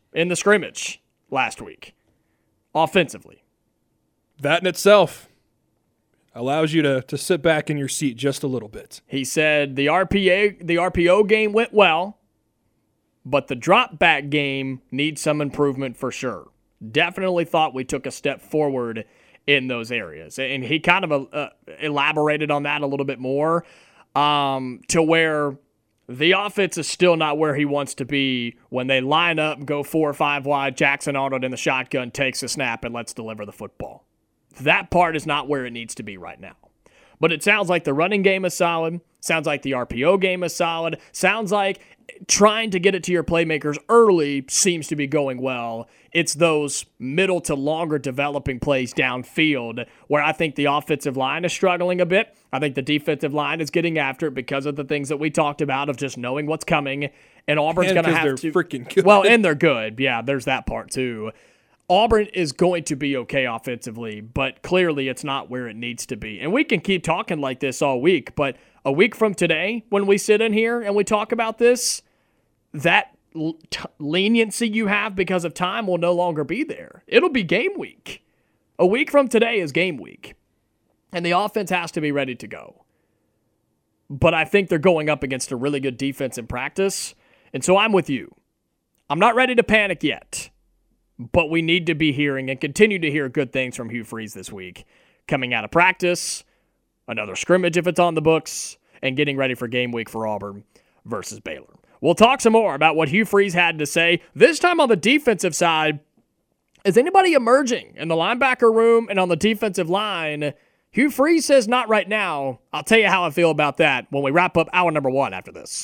in the scrimmage last week, offensively. That in itself allows you to, to sit back in your seat just a little bit. He said the R P A, the R P O game went well, but the drop back game needs some improvement for sure. Definitely thought we took a step forward in those areas. And he kind of uh, elaborated on that a little bit more um, to where the offense is still not where he wants to be when they line up, go four or five wide, Jackson Arnold in the shotgun, takes a snap, and let's deliver the football. That part is not where it needs to be right now. But it sounds like the running game is solid. Sounds like the R P O game is solid. Sounds like trying to get it to your playmakers early seems to be going well. It's those middle to longer developing plays downfield where I think the offensive line is struggling a bit. I think the defensive line is getting after it because of the things that we talked about of just knowing what's coming. And Auburn's going to have to. Freaking good. Well, and they're good. Yeah, there's that part too. Auburn is going to be okay offensively, but clearly it's not where it needs to be. And we can keep talking like this all week, but a week from today, when we sit in here and we talk about this, that l- t- leniency you have because of time will no longer be there. It'll be game week. A week from today is game week, and the offense has to be ready to go. But I think they're going up against a really good defense in practice, and so I'm with you. I'm not ready to panic yet. But we need to be hearing and continue to hear good things from Hugh Freeze this week. Coming out of practice, another scrimmage if it's on the books, and getting ready for game week for Auburn versus Baylor. We'll talk some more about what Hugh Freeze had to say, this time on the defensive side. Is anybody emerging in the linebacker room and on the defensive line? Hugh Freeze says not right now. I'll tell you how I feel about that when we wrap up hour number one after this.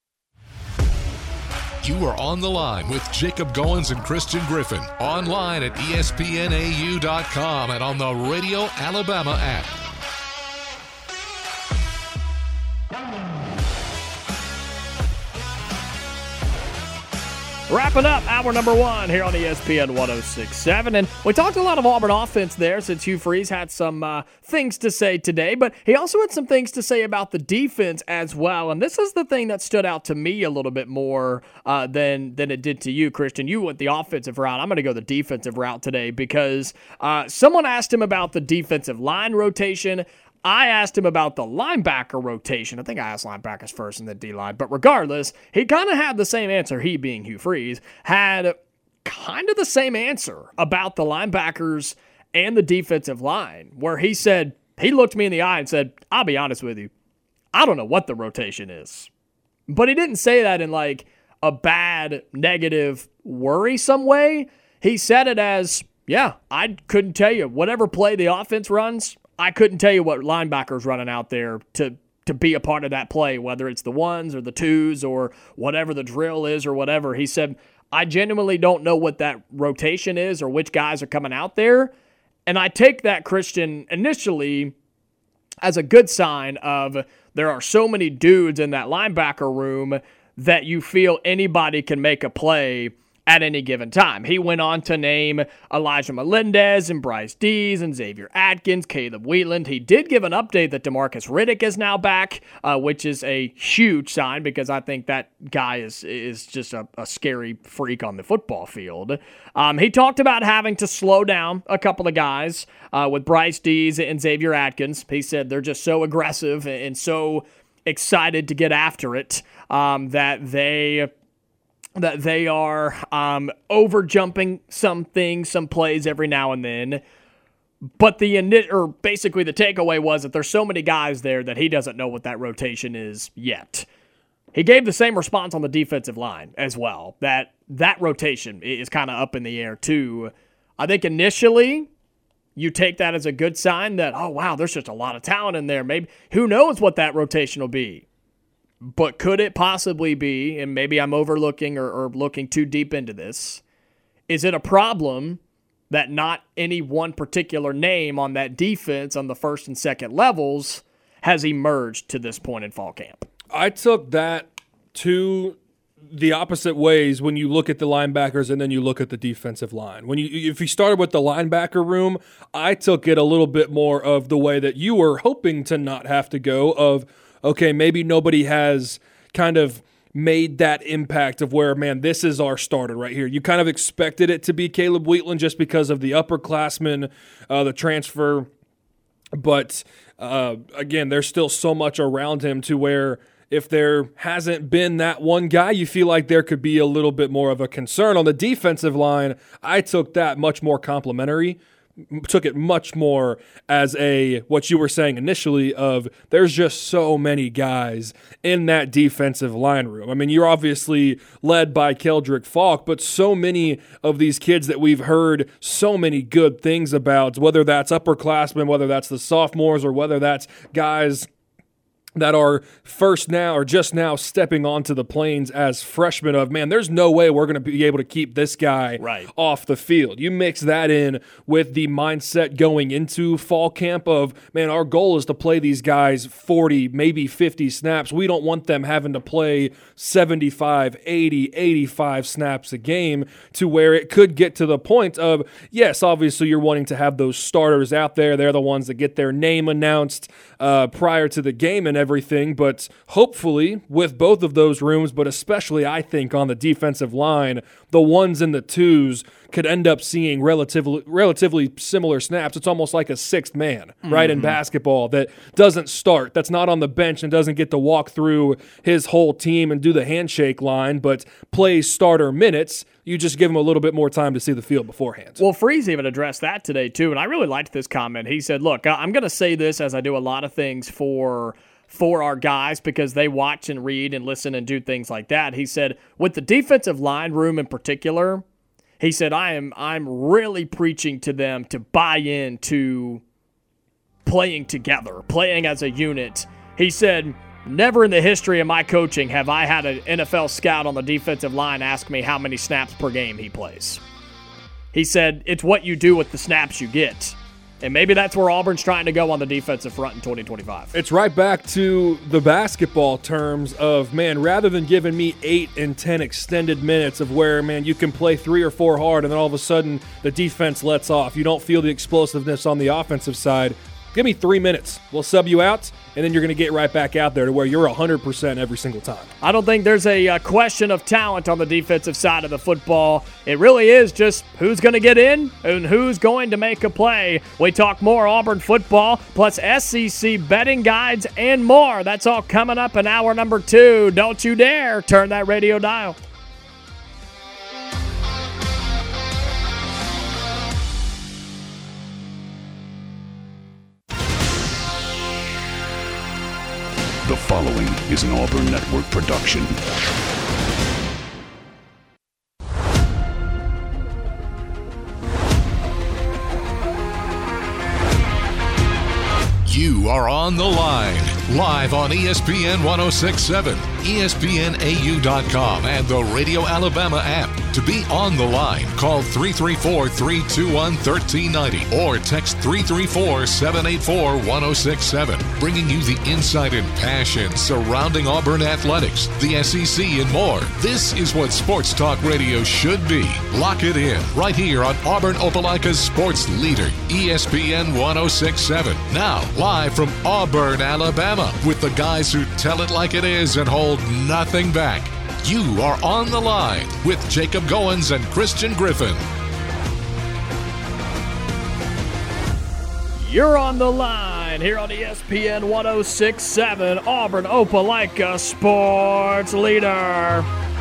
You are on the line with Jacob Goins and Christian Griffin. Online at E S P N A U dot com and on the Radio Alabama app. Wrapping up hour number one here on E S P N one oh six point seven. And we talked a lot of Auburn offense there since Hugh Freeze had some uh, things to say today, but he also had some things to say about the defense as well. And this is the thing that stood out to me a little bit more uh, than, than it did to you, Christian. You went the offensive route. I'm going to go the defensive route today because uh, someone asked him about the defensive line rotation. I asked him about the linebacker rotation. I think I asked linebackers first and then D-line. But regardless, he kind of had the same answer, he being Hugh Freeze, had kind of the same answer about the linebackers and the defensive line, where he said, he looked me in the eye and said, I'll be honest with you, I don't know what the rotation is. But he didn't say that in like a bad, negative, worrisome way. He said it as, yeah, I couldn't tell you. Whatever play the offense runs, I couldn't tell you what linebacker's running out there to, to be a part of that play, whether it's the ones or the twos or whatever the drill is or whatever. He said, I genuinely don't know what that rotation is or which guys are coming out there. And I take that, Christian, initially as a good sign of there are so many dudes in that linebacker room that you feel anybody can make a play at any given time. He went on to name Elijah Melendez and Bryce Dees and Xavier Atkins, Caleb Wheatland. He did give an update that DeMarcus Riddick is now back, uh, which is a huge sign because I think that guy is is just a, a scary freak on the football field. Um, he talked about having to slow down a couple of guys uh, with Bryce Dees and Xavier Atkins. He said they're just so aggressive and so excited to get after it um, that they... that they are um, over-jumping some things, some plays every now and then. But the or basically the takeaway was that there's so many guys there that he doesn't know what that rotation is yet. He gave the same response on the defensive line as well, that that rotation is kind of up in the air too. I think initially you take that as a good sign that, oh, wow, there's just a lot of talent in there. Maybe who knows what that rotation will be. But could it possibly be, and maybe I'm overlooking or, or looking too deep into this, is it a problem that not any one particular name on that defense on the first and second levels has emerged to this point in fall camp? I took that to the opposite ways when you look at the linebackers and then you look at the defensive line. When you, if you started with the linebacker room, I took it a little bit more of the way that you were hoping to not have to go of, okay, maybe nobody has kind of made that impact of where, man, this is our starter right here. You kind of expected it to be Caleb Wheatland just because of the upperclassmen, uh, the transfer. But, uh, again, there's still so much around him to where if there hasn't been that one guy, you feel like there could be a little bit more of a concern. On the defensive line, I took that much more complimentary. Took it much more as a, what you were saying initially, of there's just so many guys in that defensive line room. I mean, you're obviously led by Keldrick Falk, but so many of these kids that we've heard so many good things about, whether that's upperclassmen, whether that's the sophomores, or whether that's guys that are first now or just now stepping onto the plains as freshmen of, man, there's no way we're going to be able to keep this guy right off the field. You mix that in with the mindset going into fall camp of, man, our goal is to play these guys forty, maybe fifty snaps. We don't want them having to play seventy-five, eighty, eighty-five snaps a game, to where it could get to the point of, yes, obviously you're wanting to have those starters out there. They're the ones that get their name announced uh, prior to the game and everything, but hopefully with both of those rooms, but especially I think on the defensive line, the ones and the twos could end up seeing relatively relatively similar snaps. It's almost like a sixth man, mm-hmm. right, in basketball that doesn't start, that's not on the bench and doesn't get to walk through his whole team and do the handshake line, but plays starter minutes. You just give him a little bit more time to see the field beforehand. Well, Freeze even addressed that today, too, and I really liked this comment. He said, look, I'm going to say this as I do a lot of things for for our guys because they watch and read and listen and do things like that. He said, with the defensive line room in particular, he said, I am I'm really preaching to them to buy into playing together, playing as a unit. He said, never in the history of my coaching have I had an N F L scout on the defensive line ask me how many snaps per game he plays. He said, it's what you do with the snaps you get. And maybe that's where Auburn's trying to go on the defensive front in twenty twenty-five. It's right back to the basketball terms of, man, rather than giving me eight and ten extended minutes of where, man, you can play three or four hard and then all of a sudden the defense lets off. You don't feel the explosiveness on the offensive side. Give me three minutes. We'll sub you out, and then you're going to get right back out there to where you're one hundred percent every single time. I don't think there's a uh, question of talent on the defensive side of the football. It really is just who's going to get in and who's going to make a play. We talk more Auburn football, plus S E C betting guides and more. That's all coming up in hour number two. Don't you dare turn that radio dial. The following is an Auburn Network production. You are on the line, live on E S P N one oh six point seven, E S P N A U dot com, and the Radio Alabama app. To be on the line, call three three four, three two one, one three nine zero or text three three four, seven eight four, one oh six seven, bringing you the insight and passion surrounding Auburn athletics, the S E C, and more. This is what sports talk radio should be. Lock it in right here on Auburn Opelika's sports leader, E S P N one oh six point seven. Now, live from Auburn, Alabama, with the guys who tell it like it is and hold nothing back. You are on the line with Jacob Goins and Christian Griffin. You're on the line here on E S P N one oh six point seven, Auburn Opelika sports leader.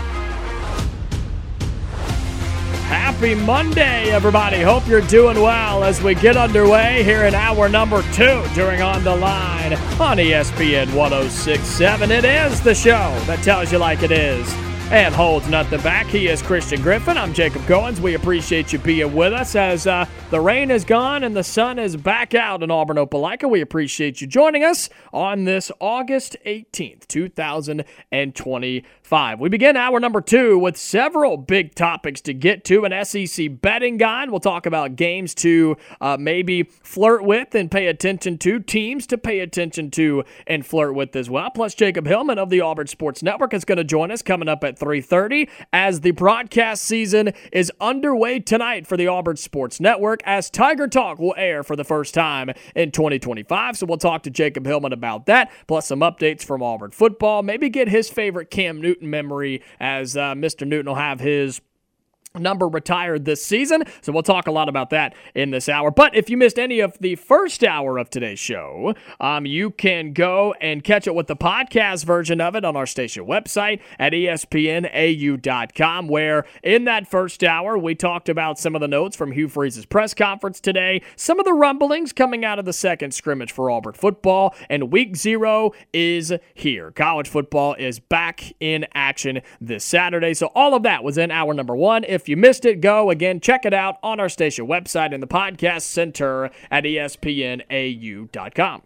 Happy Monday, everybody. Hope you're doing well as we get underway here in hour number two during On the Line on E S P N one oh six point seven. It is the show that tells you like it is and holds nothing back. He is Christian Griffin. I'm Jacob Goins. We appreciate you being with us as uh, the rain is gone and the sun is back out in Auburn Opelika. We appreciate you joining us on this August eighteenth, two thousand twenty-five. We begin hour number two with several big topics to get to. An S E C betting guide. We'll talk about games to uh, maybe flirt with and pay attention to, teams to pay attention to and flirt with as well. Plus, Jacob Hillman of the Auburn Sports Network is going to join us coming up at three thirty, as the broadcast season is underway tonight for the Auburn Sports Network, as Tiger Talk will air for the first time in twenty twenty-five. So we'll talk to Jacob Hillman about that, plus some updates from Auburn football, maybe get his favorite Cam Newton memory, as uh, Mister Newton will have his number retired this season. So we'll talk a lot about that in this hour. But if you missed any of the first hour of today's show, um, you can go and catch it with the podcast version of it on our station website at E S P N A U dot com, where in that first hour, we talked about some of the notes from Hugh Freeze's press conference today, some of the rumblings coming out of the second scrimmage for Auburn football, and week zero is here. College football is back in action this Saturday. So all of that was in hour number one. If If you missed it, go again, check it out on our station website in the podcast center at E S P N A U dot com.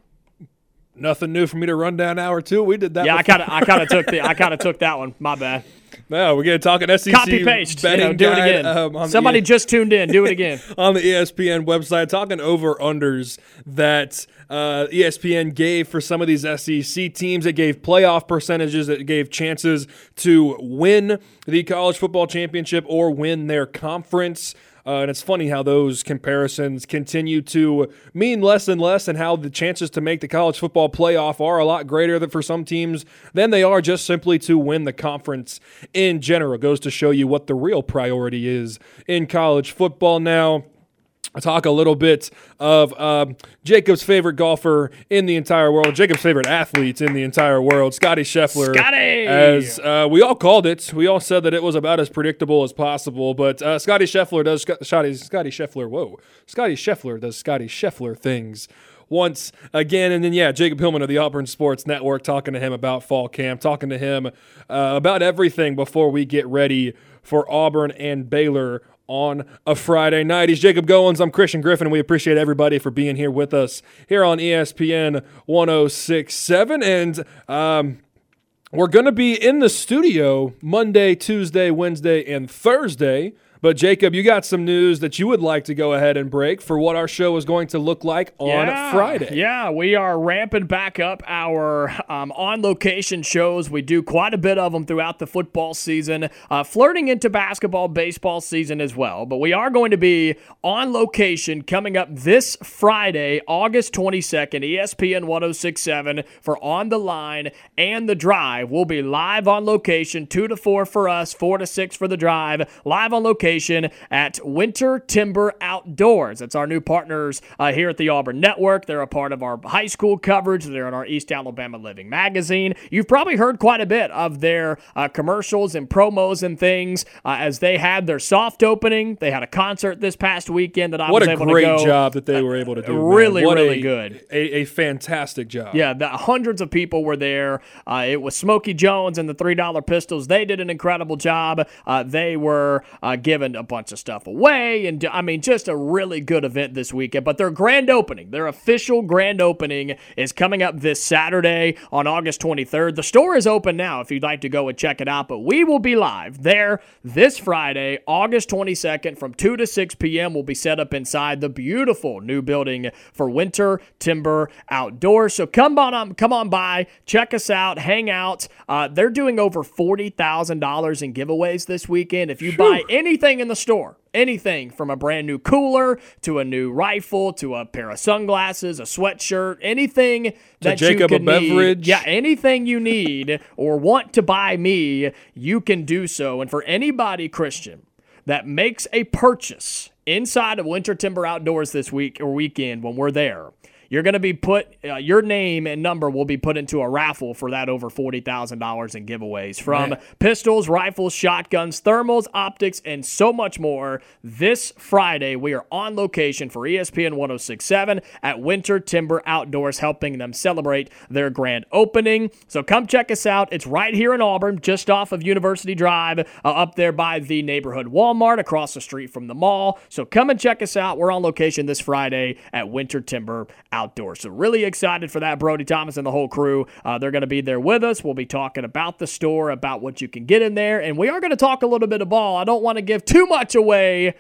Nothing new for me to run down hour two. We did that. Yeah, before. I kind of, I kind of took the, I kind of took that one. My bad. No, we're going to talk an S E C Copy paste. You know, do guide, it again. Um, Somebody the, just tuned in. Do it again. On the E S P N website, talking over unders that uh, E S P N gave for some of these S E C teams. It gave playoff percentages. It gave chances to win the college football championship or win their conference. Uh, and it's funny how those comparisons continue to mean less and less, and how the chances to make the college football playoff are a lot greater than for some teams than they are just simply to win the conference in general. It goes to show you what the real priority is in college football now. I'll talk a little bit of um, Jacob's favorite golfer in the entire world, Jacob's favorite athlete in the entire world, Scotty Scheffler. Scotty! As uh, we all called it, we all said that it was about as predictable as possible, but uh, Scotty Scheffler does Scotty, Scotty Scheffler, whoa, Scotty Scheffler does Scotty Scheffler things once again. And then, yeah, Jacob Hillman of the Auburn Sports Network, talking to him about fall camp, talking to him uh, about everything before we get ready for Auburn and Baylor on a Friday night. He's Jacob Goins. I'm Christian Griffin, and we appreciate everybody for being here with us here on E S P N one oh six point seven. And um, we're going to be in the studio Monday, Tuesday, Wednesday, and Thursday. But, Jacob, you got some news that you would like to go ahead and break for what our show is going to look like on yeah, Friday. Yeah, we are ramping back up our um, on-location shows. We do quite a bit of them throughout the football season, uh, flirting into basketball, baseball season as well. But we are going to be on location coming up this Friday, August twenty-second, E S P N one oh six point seven for On the Line and The Drive. We'll be live on location, two to four for us, four to six for The Drive, live on location at Winter Timber Outdoors. That's our new partners uh, here at the Auburn Network. They're a part of our high school coverage. They're in our East Alabama Living magazine. You've probably heard quite a bit of their uh, commercials and promos and things uh, as they had their soft opening. They had a concert this past weekend that I what was able to go. What a great job that they were able to do. Uh, really, man. really a, good. A, a fantastic job. Yeah, the, hundreds of people were there. Uh, it was Smokey Jones and the three dollar Pistols. They did an incredible job. Uh, they were uh, giving a bunch of stuff away, and I mean, just a really good event this weekend. But their grand opening, their official grand opening, is coming up this Saturday on August twenty-third. The store is open now if you'd like to go and check it out, but we will be live there this Friday, August twenty-second, from two to six p.m. We'll be set up inside the beautiful new building for Winter Timber Outdoors. So come on, um, come on by, check us out, hang out. Uh, they're doing over forty thousand dollars in giveaways this weekend. If you Whew. buy anything in the store, anything from a brand new cooler to a new rifle to a pair of sunglasses, a sweatshirt, anything that Jacob, you could a need. beverage. Yeah, anything you need or want to buy me, you can do so. And for anybody, Christian, that makes a purchase inside of Winter Timber Outdoors this week or weekend when we're there, you're going to be put, uh, your name and number will be put into a raffle for that over forty thousand dollars in giveaways from Man. pistols, rifles, shotguns, thermals, optics, and so much more. This Friday, we are on location for E S P N one oh six point seven at Winter Timber Outdoors, helping them celebrate their grand opening. So come check us out. It's right here in Auburn, just off of University Drive, uh, up there by the neighborhood Walmart, across the street from the mall. So come and check us out. We're on location this Friday at Winter Timber Outdoors. Outdoors. So really excited for that. Brody Thomas and the whole crew, uh, they're going to be there with us. We'll be talking about the store, about what you can get in there, and we are going to talk a little bit of ball. I don't want to give too much away,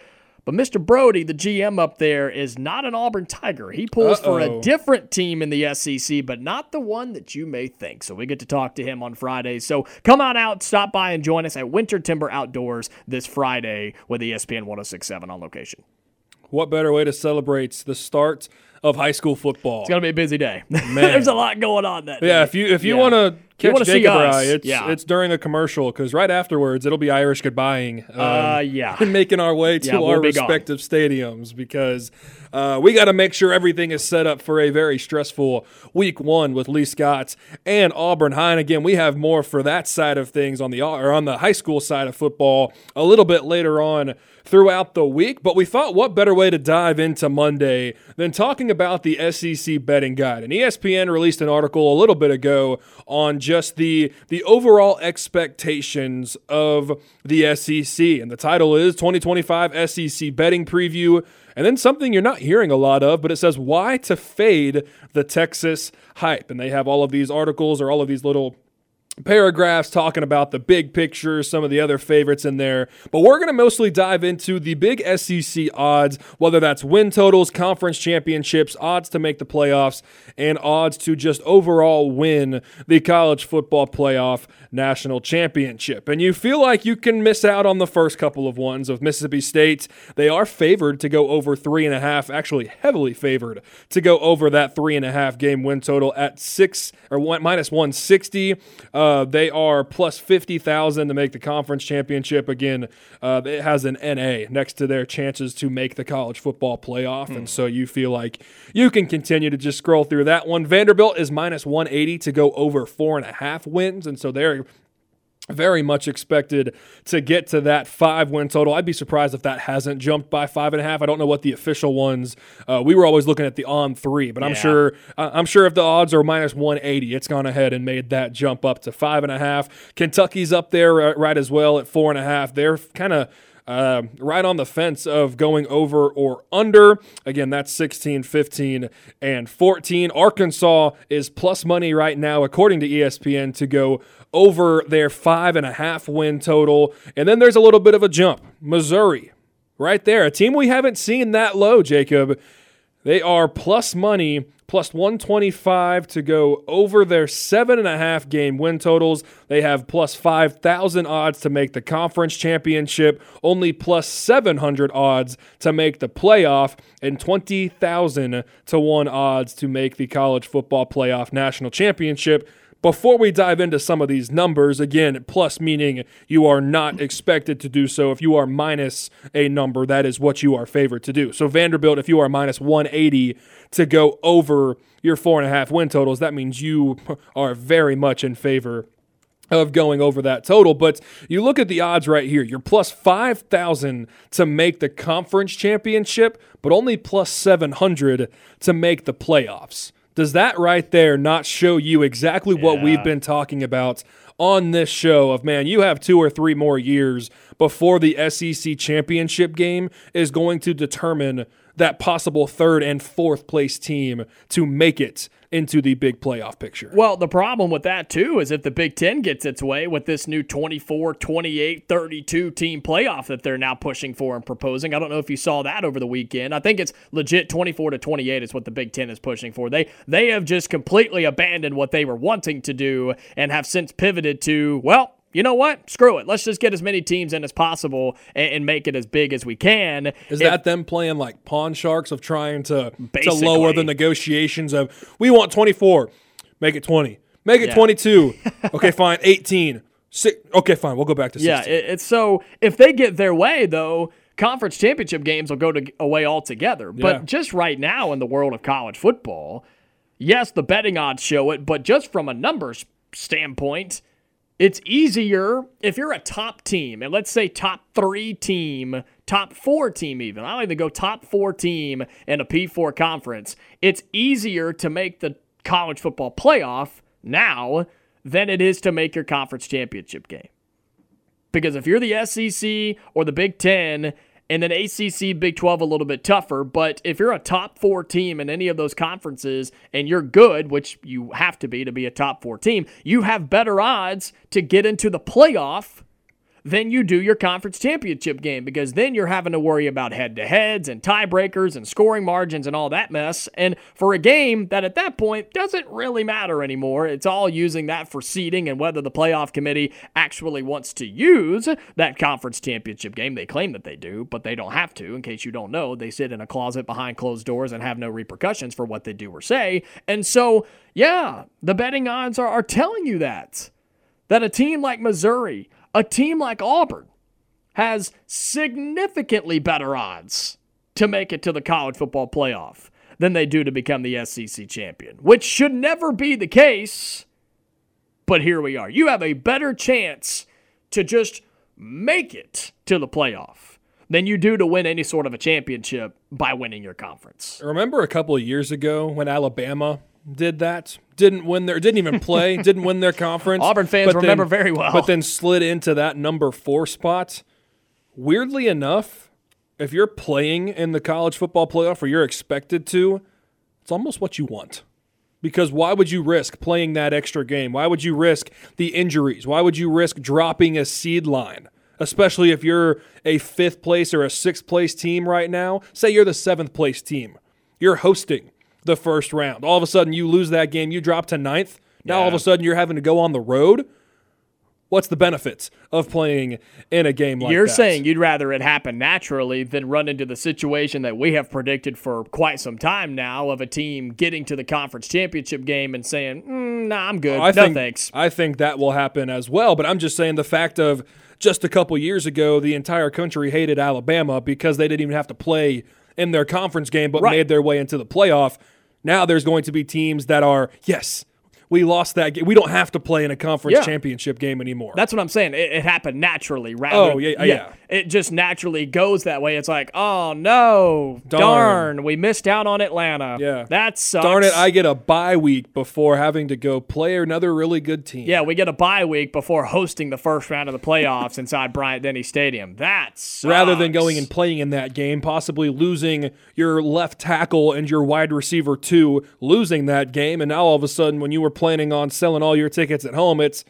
But Mister Brody, the G M up there, is not an Auburn Tiger. He pulls Uh-oh. for a different team in the S E C, but not the one that you may think. So we get to talk to him on Fridays. So come on out, stop by, and join us at Winter Timber Outdoors this Friday with E S P N one oh six point seven on location. What better way to celebrate the start of high school football? It's going to be a busy day. There's a lot going on that day. Yeah, if you if you Yeah. want to catch wanna see Jacob us, Rye, it's yeah. it's during a commercial because right afterwards it'll be Irish goodbying. Um, Uh, yeah. and making our way to Yeah, we'll our be gone. respective stadiums because uh, we got to make sure everything is set up for a very stressful week one with Lee Scott and Auburn High. And again, we have more for that side of things on the or on the high school side of football a little bit later on throughout the week. But we thought, what better way to dive into Monday than talking about the S E C betting guide? And E S P N released an article a little bit ago on just the the overall expectations of the S E C. And the title is twenty twenty-five S E C Betting Preview. And then something you're not hearing a lot of, but it says why to fade the Texas hype. And they have all of these articles or all of these little paragraphs talking about the big picture, some of the other favorites in there. But we're going to mostly dive into the big S E C odds, whether that's win totals, conference championships, odds to make the playoffs, and odds to just overall win the college football playoff national championship. And you feel like you can miss out on the first couple of ones of Mississippi State. They are favored to go over three and a half, actually heavily favored to go over that three and a half game win total at six or one, minus one sixty. Uh, Uh, they are plus fifty thousand to make the conference championship. Again, uh, it has an N A next to their chances to make the college football playoff. Hmm. And so you feel like you can continue to just scroll through that one. Vanderbilt is minus one eighty to go over four and a half wins. And so they're very much expected to get to that five-win total. I'd be surprised if that hasn't jumped by five and a half. I don't know what the official ones. Uh, we were always looking at the on three, but I'm Yeah. sure. Uh, I'm sure if the odds are minus one eighty, it's gone ahead and made that jump up to five and a half. Kentucky's up there uh, right as well at four and a half. They're kind of. Uh, right on the fence of going over or under. Again, that's sixteen, fifteen, and fourteen. Arkansas is plus money right now, according to E S P N, to go over their five and a half win total. And then there's a little bit of a jump. Missouri, right there, a team we haven't seen that low, Jacob. They are plus money, plus one twenty-five to go over their seven and a half game win totals. They have plus five thousand odds to make the conference championship, only plus seven hundred odds to make the playoff, and twenty thousand to one odds to make the college football playoff national championship. Before we dive into some of these numbers, again, plus meaning you are not expected to do so. If you are minus a number, that is what you are favored to do. So Vanderbilt, if you are minus one eighty to go over your four and a half win totals, that means you are very much in favor of going over that total. But you look at the odds right here. You're plus five thousand to make the conference championship, but only plus seven hundred to make the playoffs. Does that right there not show you exactly what Yeah. we've been talking about on this show of, man, you have two or three more years before the S E C championship game is going to determine that possible third and fourth place team to make it into the big playoff picture. Well, the problem with that, too, is if the Big Ten gets its way with this new twenty-four, twenty-eight, thirty-two team playoff that they're now pushing for and proposing. I don't know if you saw that over the weekend. I think it's legit twenty-four to twenty-eight is what the Big Ten is pushing for. They they have just completely abandoned what they were wanting to do and have since pivoted to, well, you know what? Screw it. Let's just get as many teams in as possible and, and make it as big as we can. Is If- that them playing like pawn sharks of trying to, to Basically. lower the negotiations of, we want twenty-four, make it twenty. Make it Yeah. twenty-two. Okay, fine. eighteen. Six, okay, fine. We'll go back to Yeah, sixteen. it, it's so if they get their way, though, conference championship games will go to, away altogether. But Yeah. just right now in the world of college football, yes, the betting odds show it, but just from a numbers standpoint, it's easier if you're a top team, and let's say top three team, top four team even. I like to go top four team in a P four conference. It's easier to make the college football playoff now than it is to make your conference championship game. Because if you're the S E C or the Big Ten, and then A C C, Big twelve a little bit tougher, but if you're a top four team in any of those conferences and you're good, which you have to be to be a top four team, you have better odds to get into the playoff then you do your conference championship game, because then you're having to worry about head-to-heads and tiebreakers and scoring margins and all that mess. And for a game that at that point doesn't really matter anymore, it's all using that for seeding and whether the playoff committee actually wants to use that conference championship game. They claim that they do, but they don't have to. In case you don't know, they sit in a closet behind closed doors and have no repercussions for what they do or say. And so, yeah, the betting odds are, are telling you that. That a team like Missouri, a team like Auburn, has significantly better odds to make it to the college football playoff than they do to become the S E C champion, which should never be the case, but here we are. You have a better chance to just make it to the playoff than you do to win any sort of a championship by winning your conference. Remember a couple of years ago when Alabama did that? Didn't win their, didn't even play, didn't win their conference. Auburn fans remember then, very well. But then slid into that number four spot. Weirdly enough, if you're playing in the college football playoff or you're expected to, it's almost what you want. Because why would you risk playing that extra game? Why would you risk the injuries? Why would you risk dropping a seed line? Especially if you're a fifth place or a sixth place team right now. Say you're the seventh place team. You're hosting the first round. All of a sudden you lose that game, you drop to ninth. Now yeah. all of a sudden you're having to go on the road. What's the benefits of playing in a game like You're that? You're saying you'd rather it happen naturally than run into the situation that we have predicted for quite some time now of a team getting to the conference championship game and saying, mm, nah, I'm good. I no think, thanks. I think that will happen as well, but I'm just saying the fact of just a couple years ago, the entire country hated Alabama because they didn't even have to play in their conference game but right. made their way into the playoff. Now there's going to be teams that are, yes, we lost that game. We don't have to play in a conference yeah. championship game anymore. That's what I'm saying. It, it happened naturally. Rather, oh, yeah, yeah, yeah. It just naturally goes that way. It's like, oh, no, darn, darn we missed out on Atlanta. Yeah. That sucks. Darn it, I get a bye week before having to go play another really good team. Yeah, we get a bye week before hosting the first round of the playoffs inside Bryant-Denny Stadium. That sucks. Rather than going and playing in that game, possibly losing your left tackle and your wide receiver two, losing that game, and now all of a sudden when you were planning on selling all your tickets at home, it's,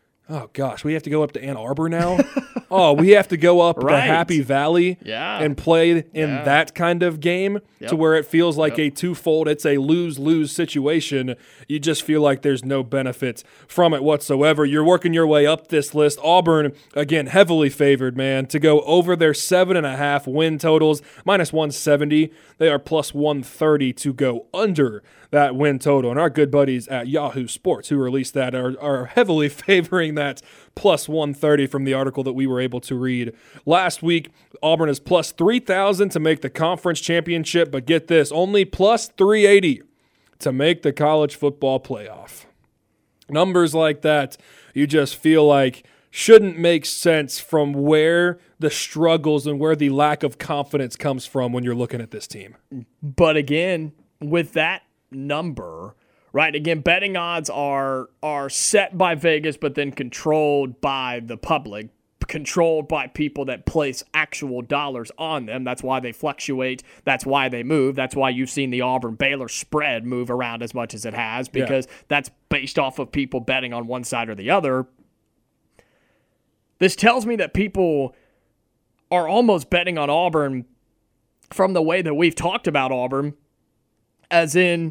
oh gosh, we have to go up to Ann Arbor now? oh, we have to go up right. to Happy Valley yeah. and play in yeah. that kind of game yep. to where it feels like yep. a twofold, it's a lose-lose situation. You just feel like there's no benefit from it whatsoever. You're working your way up this list. Auburn, again, heavily favored, man, to go over their seven and a half win totals, minus one seventy. They are plus one thirty to go under that win total. And our good buddies at Yahoo Sports, who released that, are, are heavily favoring that plus one thirty from the article that we were able to read last week. Auburn is plus three thousand to make the conference championship, but get this, only plus three eighty to make the college football playoff. Numbers like that, you just feel like shouldn't make sense from where the struggles and where the lack of confidence comes from when you're looking at this team. But again, with that number, right? Again, betting odds are are set by Vegas, but then controlled by the public, controlled by people that place actual dollars on them. That's why they fluctuate. That's why they move. That's why you've seen the Auburn-Baylor spread move around as much as it has, because yeah. that's based off of people betting on one side or the other. This tells me that people are almost betting on Auburn from the way that we've talked about Auburn, as in,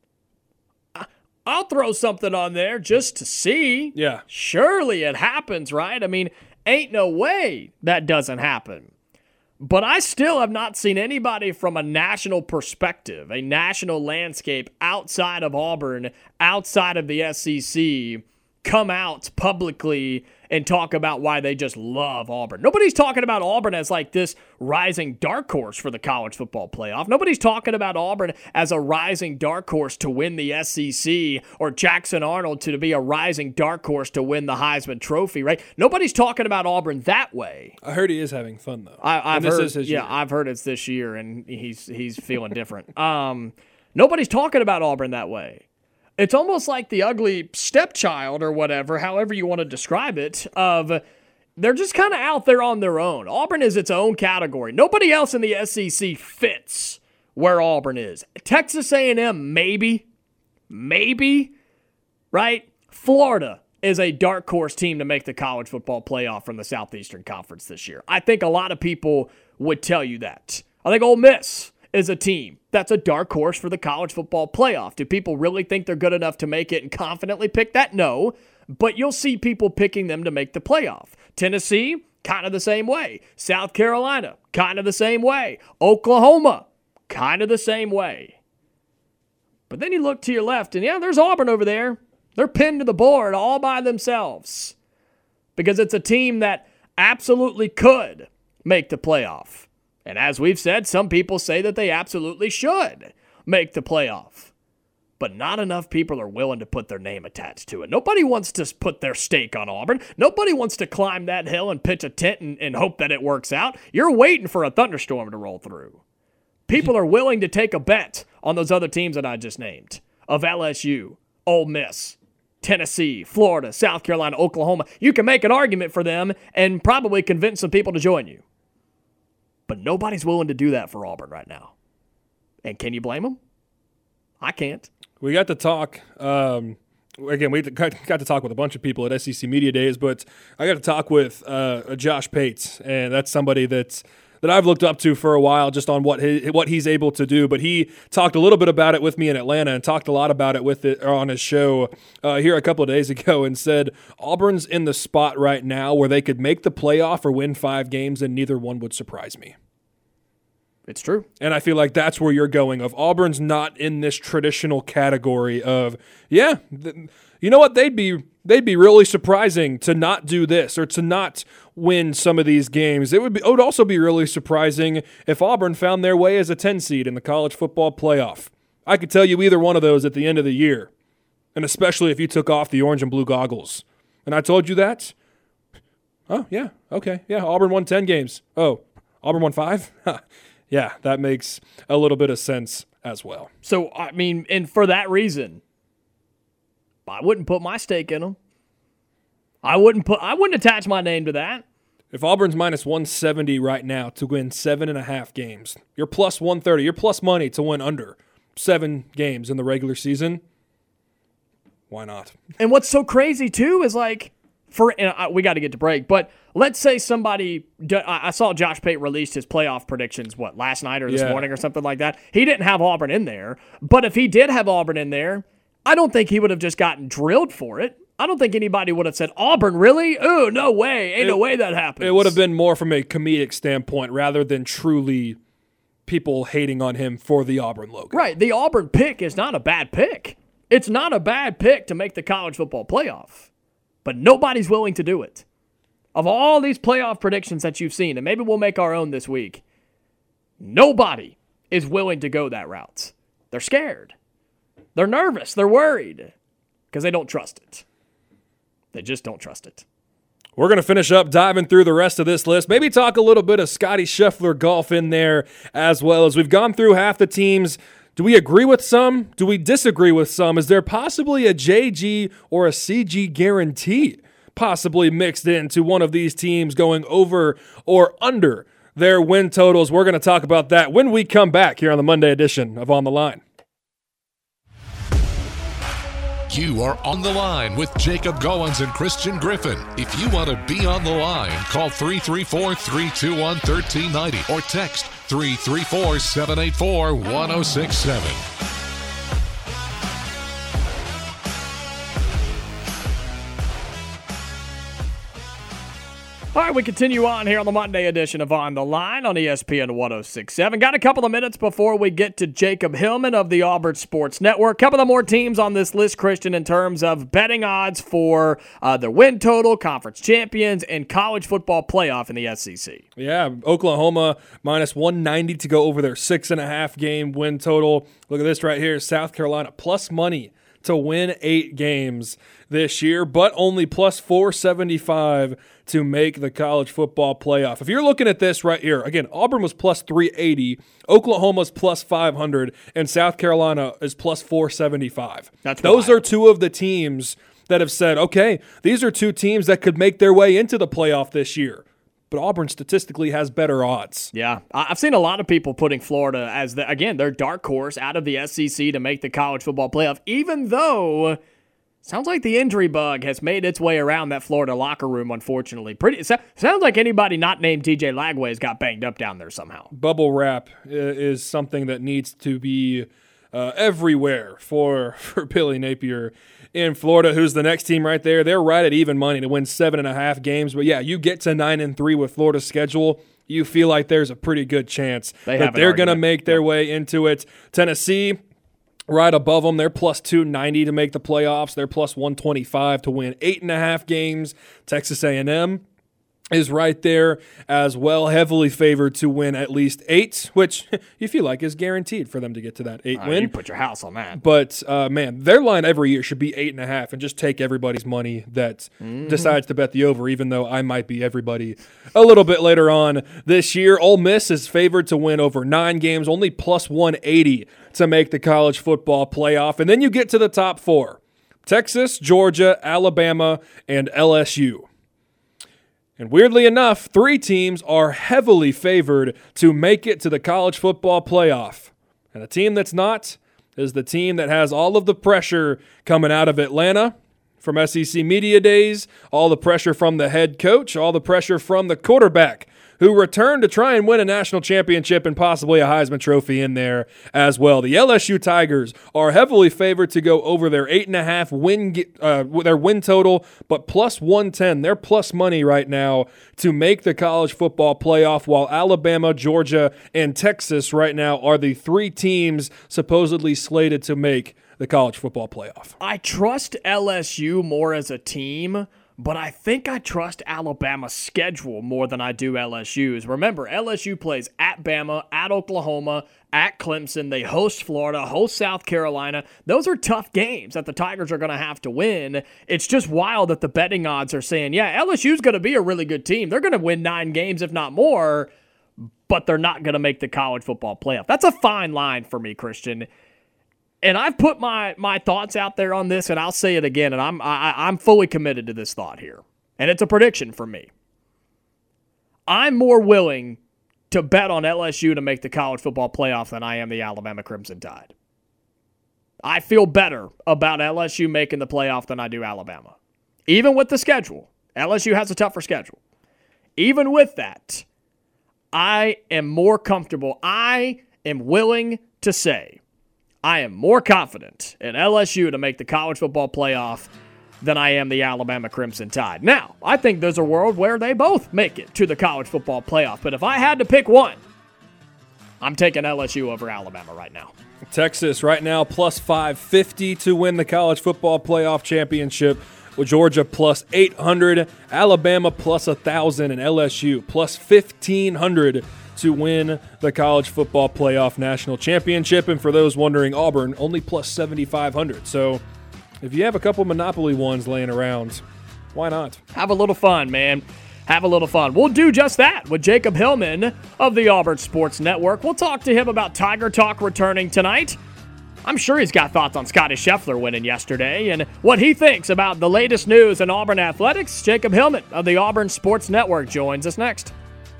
I'll throw something on there just to see. Yeah. Surely it happens, right? I mean, ain't no way that doesn't happen. But I still have not seen anybody from a national perspective, a national landscape outside of Auburn, outside of the S E C, come out publicly and talk about why they just love Auburn. Nobody's talking about Auburn as like this rising dark horse for the college football playoff. Nobody's talking about Auburn as a rising dark horse to win the S E C, or Jackson Arnold to be a rising dark horse to win the Heisman Trophy, right? Nobody's talking about Auburn that way. I heard he is having fun, though. I, I've this heard, is his yeah, year. I've heard it's this year, and he's he's feeling different. Um, nobody's talking about Auburn that way. It's almost like the ugly stepchild or whatever, however you want to describe it, of they're just kind of out there on their own. Auburn is its own category. Nobody else in the S E C fits where Auburn is. Texas A and M, maybe. Maybe. Right? Florida is a dark horse team to make the college football playoff from the Southeastern Conference this year. I think a lot of people would tell you that. I think Ole Miss is a team that's a dark horse for the college football playoff. Do people really think they're good enough to make it and confidently pick that? No, but you'll see people picking them to make the playoff. Tennessee, kind of the same way. South Carolina, kind of the same way. Oklahoma, kind of the same way. But then you look to your left, and yeah, there's Auburn over there. They're pinned to the board all by themselves because it's a team that absolutely could make the playoff. And as we've said, some people say that they absolutely should make the playoff. But not enough people are willing to put their name attached to it. Nobody wants to put their stake on Auburn. Nobody wants to climb that hill and pitch a tent and, and hope that it works out. You're waiting for a thunderstorm to roll through. People are willing to take a bet on those other teams that I just named, of L S U, Ole Miss, Tennessee, Florida, South Carolina, Oklahoma. You can make an argument for them and probably convince some people to join you. But nobody's willing to do that for Auburn right now. And can you blame them? I can't. We got to talk, um, again, we got to talk with a bunch of people at S E C Media Days, but I got to talk with uh, Josh Pates, and that's somebody that's that I've looked up to for a while just on what he, what he's able to do. But he talked a little bit about it with me in Atlanta and talked a lot about it with it on his show uh, here a couple of days ago and said Auburn's in the spot right now where they could make the playoff or win five games, and neither one would surprise me. It's true. And I feel like that's where you're going of Auburn's not in this traditional category of, yeah, th- you know what, they'd be they'd be really surprising to not do this or to not win some of these games. It would be it would also be really surprising if Auburn found their way as a ten seed in the college football playoff. I could tell you either one of those at the end of the year, and especially if you took off the orange and blue goggles. And I told you that? Oh, yeah, okay, yeah, Auburn won ten games. Oh, Auburn won five? Yeah, that makes a little bit of sense as well. So, I mean, and for that reason, I wouldn't put my stake in them. I wouldn't put. I wouldn't attach my name to that. If Auburn's minus one seventy right now to win seven and a half games, you're plus one thirty. You're plus money to win under seven games in the regular season. Why not? And what's so crazy too is like, for and I, we got to get to break, but let's say somebody. I saw Josh Pate released his playoff predictions. What, last night or this yeah. morning or something like that. He didn't have Auburn in there, but if he did have Auburn in there, I don't think he would have just gotten drilled for it. I don't think anybody would have said, Auburn, really? Oh, no way. Ain't it, no way that happens. It would have been more from a comedic standpoint rather than truly people hating on him for the Auburn logo. Right. The Auburn pick is not a bad pick. It's not a bad pick to make the college football playoff. But nobody's willing to do it. Of all these playoff predictions that you've seen, and maybe we'll make our own this week, nobody is willing to go that route. They're scared. They're nervous. They're worried because they don't trust it. They just don't trust it. We're going to finish up diving through the rest of this list. Maybe talk a little bit of Scotty Scheffler golf in there as well. As we've gone through half the teams, do we agree with some? Do we disagree with some? Is there possibly a J G or a C G guarantee possibly mixed into one of these teams going over or under their win totals? We're going to talk about that when we come back here on the Monday edition of On the Line. You are on the line with Jacob Goins and Christian Griffin. If you want to be on the line, call three three four, three two one, one three nine zero or text three three four, seven eight four, one zero six seven. All right, we continue on here on the Monday edition of On the Line on E S P N one oh six point seven. Got a couple of minutes before we get to Jacob Hillman of the Auburn Sports Network. Couple of more teams on this list, Christian, in terms of betting odds for uh, their win total, conference champions, and college football playoff in the S E C. Yeah, Oklahoma minus one ninety to go over their six and a half game win total. Look at this right here, South Carolina plus money to win eight games this year, but only plus four seventy-five to make the college football playoff. If you're looking at this right here, again, Auburn was plus three eighty, Oklahoma's plus five hundred, and South Carolina is plus four seventy-five. That's Those wild. are two of the teams that have said, okay, these are two teams that could make their way into the playoff this year. But Auburn statistically has better odds. Yeah, I've seen a lot of people putting Florida as, the, again, their dark horse out of the S E C to make the college football playoff, even though Sounds like the injury bug has made its way around that Florida locker room, unfortunately. Pretty it sounds like anybody not named T J Lagway's got banged up down there somehow. Bubble wrap is something that needs to be uh, everywhere for, for Billy Napier in Florida, who's the next team right there. They're right at even money to win seven and a half games. But, yeah, you get to nine and three with Florida's schedule, you feel like there's a pretty good chance they that they're going to make their yep. way into it. Tennessee, right above them, they're plus two ninety to make the playoffs. They're plus one twenty-five to win eight and a half games. Texas A and M is right there as well, heavily favored to win at least eight, which you feel like is guaranteed for them to get to that eight uh, win. You put your house on that. But, uh, man, their line every year should be eight and a half and just take everybody's money that mm-hmm. decides to bet the over, even though I might be everybody a little bit later on this year. Ole Miss is favored to win over nine games, only plus one eighty to make the college football playoff. And then you get to the top four: Texas, Georgia, Alabama, and L S U. And weirdly enough, three teams are heavily favored to make it to the college football playoff. And the team that's not is the team that has all of the pressure coming out of Atlanta from S E C Media Days, all the pressure from the head coach, all the pressure from the quarterback, who returned to try and win a national championship and possibly a Heisman Trophy in there as well. The L S U Tigers are heavily favored to go over their eight and a half win, uh, their win total, but plus one ten. They're plus money right now to make the college football playoff, while Alabama, Georgia, and Texas right now are the three teams supposedly slated to make the college football playoff. I trust L S U more as a team, but I think I trust Alabama's schedule more than I do L S U's. Remember, L S U plays at Bama, at Oklahoma, at Clemson. They host Florida, host South Carolina. Those are tough games that the Tigers are going to have to win. It's just wild that the betting odds are saying, yeah, L S U's going to be a really good team. They're going to win nine games, if not more, but they're not going to make the college football playoff. That's a fine line for me, Christian. And I've put my my thoughts out there on this, and I'll say it again, and I'm I, I'm fully committed to this thought here. And it's a prediction for me. I'm more willing to bet on L S U to make the college football playoff than I am the Alabama Crimson Tide. I feel better about L S U making the playoff than I do Alabama. Even with the schedule. L S U has a tougher schedule. Even with that, I am more comfortable. I am willing to say I am more confident in L S U to make the college football playoff than I am the Alabama Crimson Tide. Now, I think there's a world where they both make it to the college football playoff, but if I had to pick one, I'm taking L S U over Alabama right now. Texas right now plus five fifty to win the college football playoff championship, with Georgia plus eight hundred, Alabama plus one thousand, and L S U plus fifteen hundred to win the college football playoff national championship. And for those wondering, Auburn only plus seventy-five hundred. So if you have a couple Monopoly ones laying around, why not? Have a little fun, man. Have a little fun. We'll do just that with Jacob Hillman of the Auburn Sports Network. We'll talk to him about Tiger Talk returning tonight. I'm sure he's got thoughts on Scotty Scheffler winning yesterday and what he thinks about the latest news in Auburn athletics. Jacob Hillman of the Auburn Sports Network joins us next.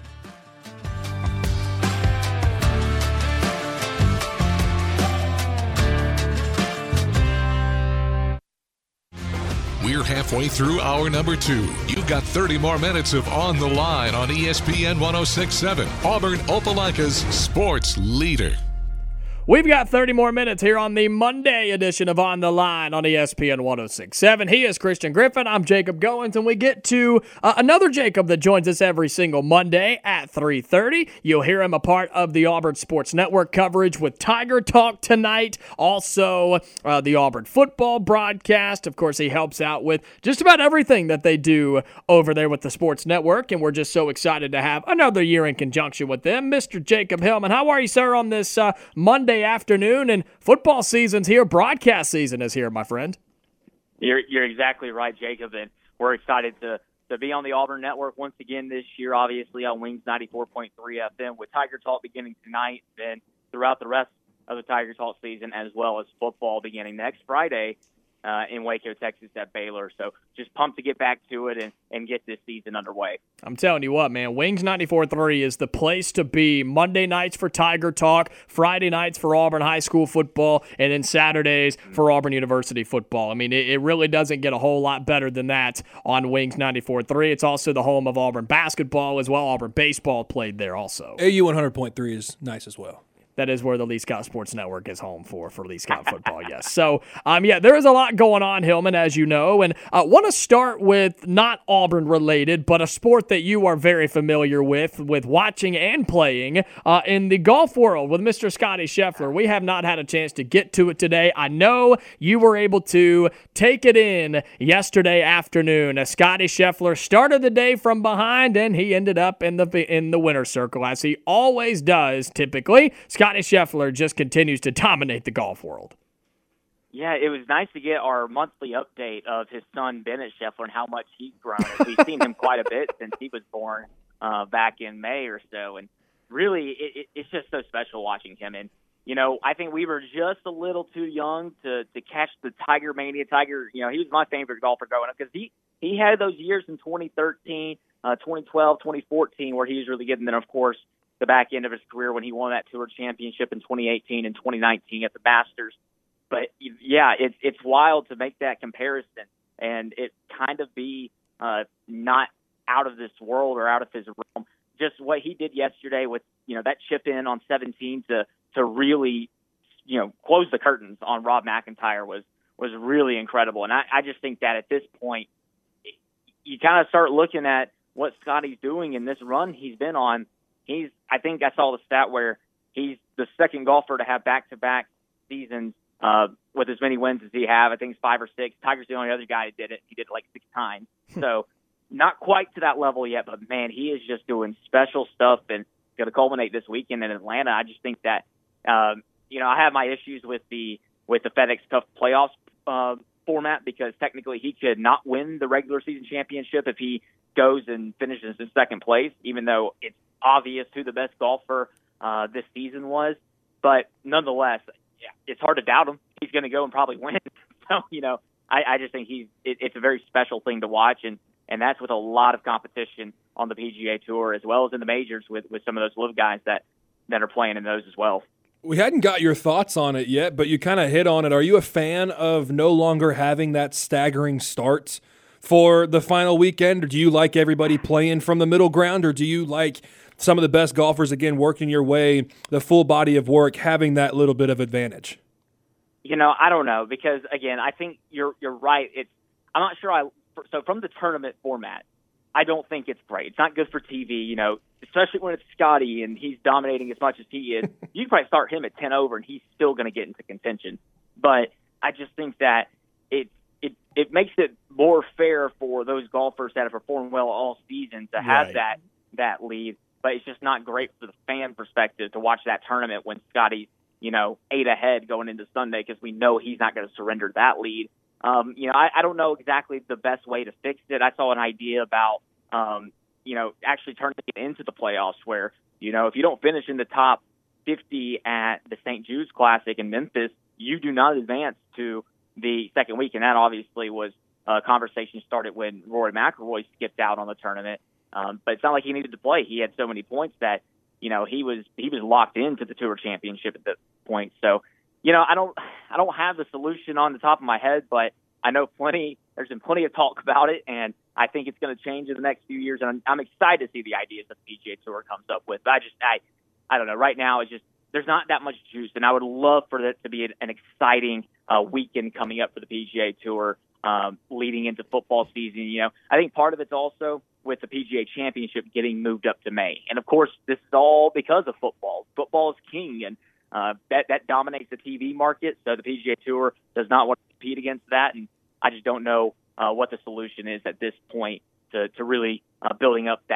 We're halfway through hour number two. You've got thirty more minutes of On the Line on E S P N one oh six point seven, Auburn Opelika's sports leader. We've got thirty more minutes here on the Monday edition of On the Line on E S P N one oh six point seven. He is Christian Griffin. I'm Jacob Goins, and we get to uh, another Jacob that joins us every single Monday at three thirty. You'll hear him a part of the Auburn Sports Network coverage with Tiger Talk tonight. Also, uh, the Auburn football broadcast. Of course, he helps out with just about everything that they do over there with the Sports Network, and we're just so excited to have another year in conjunction with them. Mister Jacob Hillman, how are you, sir, on this uh, Monday afternoon? And football season's here, broadcast season is here, my friend. You're you're exactly right, Jacob, and we're excited to to be on the Auburn Network once again this year, obviously on Wings ninety-four point three F M with Tiger Talk beginning tonight, then throughout the rest of the Tiger Talk season, as well as football beginning next Friday. uh, in Waco, Texas at Baylor. So just pumped to get back to it and, and get this season underway. I'm telling you what, man, Wings ninety-four point three is the place to be. Monday nights for Tiger Talk, Friday nights for Auburn High School football, and then Saturdays for Auburn University football. I mean, it, it really doesn't get a whole lot better than that on Wings ninety-four point three. It's also the home of Auburn basketball as well. Auburn baseball played there also. A U one hundred point three is nice as well. That is where the Lee Scott Sports Network is home for, for Lee Scott football, yes. So, um, yeah, there is a lot going on, Hillman, as you know, and I uh, want to start with not Auburn-related, but a sport that you are very familiar with, with watching and playing uh, in the golf world with Mister Scotty Scheffler. We have not had a chance to get to it today. I know you were able to take it in yesterday afternoon as Scotty Scheffler started the day from behind, and he ended up in the in the winner's circle, as he always does, typically. Scotty Scheffler just continues to dominate the golf world. Yeah, it was nice to get our monthly update of his son, Bennett Scheffler, and how much he's grown. We've seen him quite a bit since he was born uh, back in May or so. And really, it, it, it's just so special watching him. And, you know, I think we were just a little too young to, to catch the Tiger mania. Tiger, you know, he was my favorite golfer growing up because he, he had those years in twenty thirteen, uh, twenty twelve, twenty fourteen where he was really good. And then, of course, the back end of his career when he won that Tour Championship in twenty eighteen and twenty nineteen at the Masters. But, yeah, it's it's wild to make that comparison and it kind of be uh, not out of this world or out of his realm. Just what he did yesterday with, you know, that chip in on seventeen to to really, you know, close the curtains on Rob McIntyre was was really incredible. And I, I just think that at this point, you kind of start looking at what Scotty's doing in this run he's been on. He's, I think I saw the stat where he's the second golfer to have back-to-back seasons uh, with as many wins as he have. I think it's five or six. Tiger's the only other guy who did it. He did it like six times. So not quite to that level yet, but, man, he is just doing special stuff and going to culminate this weekend in Atlanta. I just think that, um, you know, I have my issues with the with the FedEx Cup playoffs uh, format because technically he could not win the regular season championship if he goes and finishes in second place, even though it's obvious who the best golfer uh, this season was. But nonetheless, yeah, it's hard to doubt him. He's going to go and probably win. So, you know, I, I just think he's it, it's a very special thing to watch, and, and that's with a lot of competition on the P G A Tour as well as in the majors with, with some of those live guys that, that are playing in those as well. We hadn't got your thoughts on it yet, but you kind of hit on it. Are you a fan of no longer having that staggering starts for the final weekend, or do you like everybody playing from the middle ground, or do you like some of the best golfers, again, working your way, the full body of work, having that little bit of advantage? You know, I don't know, because, again, I think you're you're right. It's I'm not sure. I So from the tournament format, I don't think it's great. It's not good for T V, you know, especially when it's Scotty and he's dominating as much as he is. You can probably start him at ten over, and he's still going to get into contention. But I just think that it it it makes it more fair for those golfers that have performed well all season to have Right. that that lead. But it's just not great for the fan perspective to watch that tournament when Scotty's, you know, eight ahead going into Sunday because we know he's not going to surrender that lead. Um, you know, I, I don't know exactly the best way to fix it. I saw an idea about, um, you know, actually turning it into the playoffs where, you know, if you don't finish in the top fifty at the Saint Jude's Classic in Memphis, you do not advance to the second week. And that obviously was a conversation started when Rory McIlroy skipped out on the tournament. Um, but it's not like he needed to play. He had so many points that, you know, he was he was locked into the Tour Championship at that point. So, you know, I don't I don't have the solution on the top of my head, but I know plenty. There's been plenty of talk about it, and I think it's going to change in the next few years. And I'm, I'm excited to see the ideas that the P G A Tour comes up with. But I just I I don't know. Right now, it's just there's not that much juice, and I would love for it to be an, an exciting uh, weekend coming up for the P G A Tour um, leading into football season. You know, I think part of it's also with the P G A Championship getting moved up to May. And, of course, this is all because of football. Football is king, and uh, that, that dominates the T V market, so the P G A Tour does not want to compete against that, and I just don't know uh, what the solution is at this point to, to really uh, building up that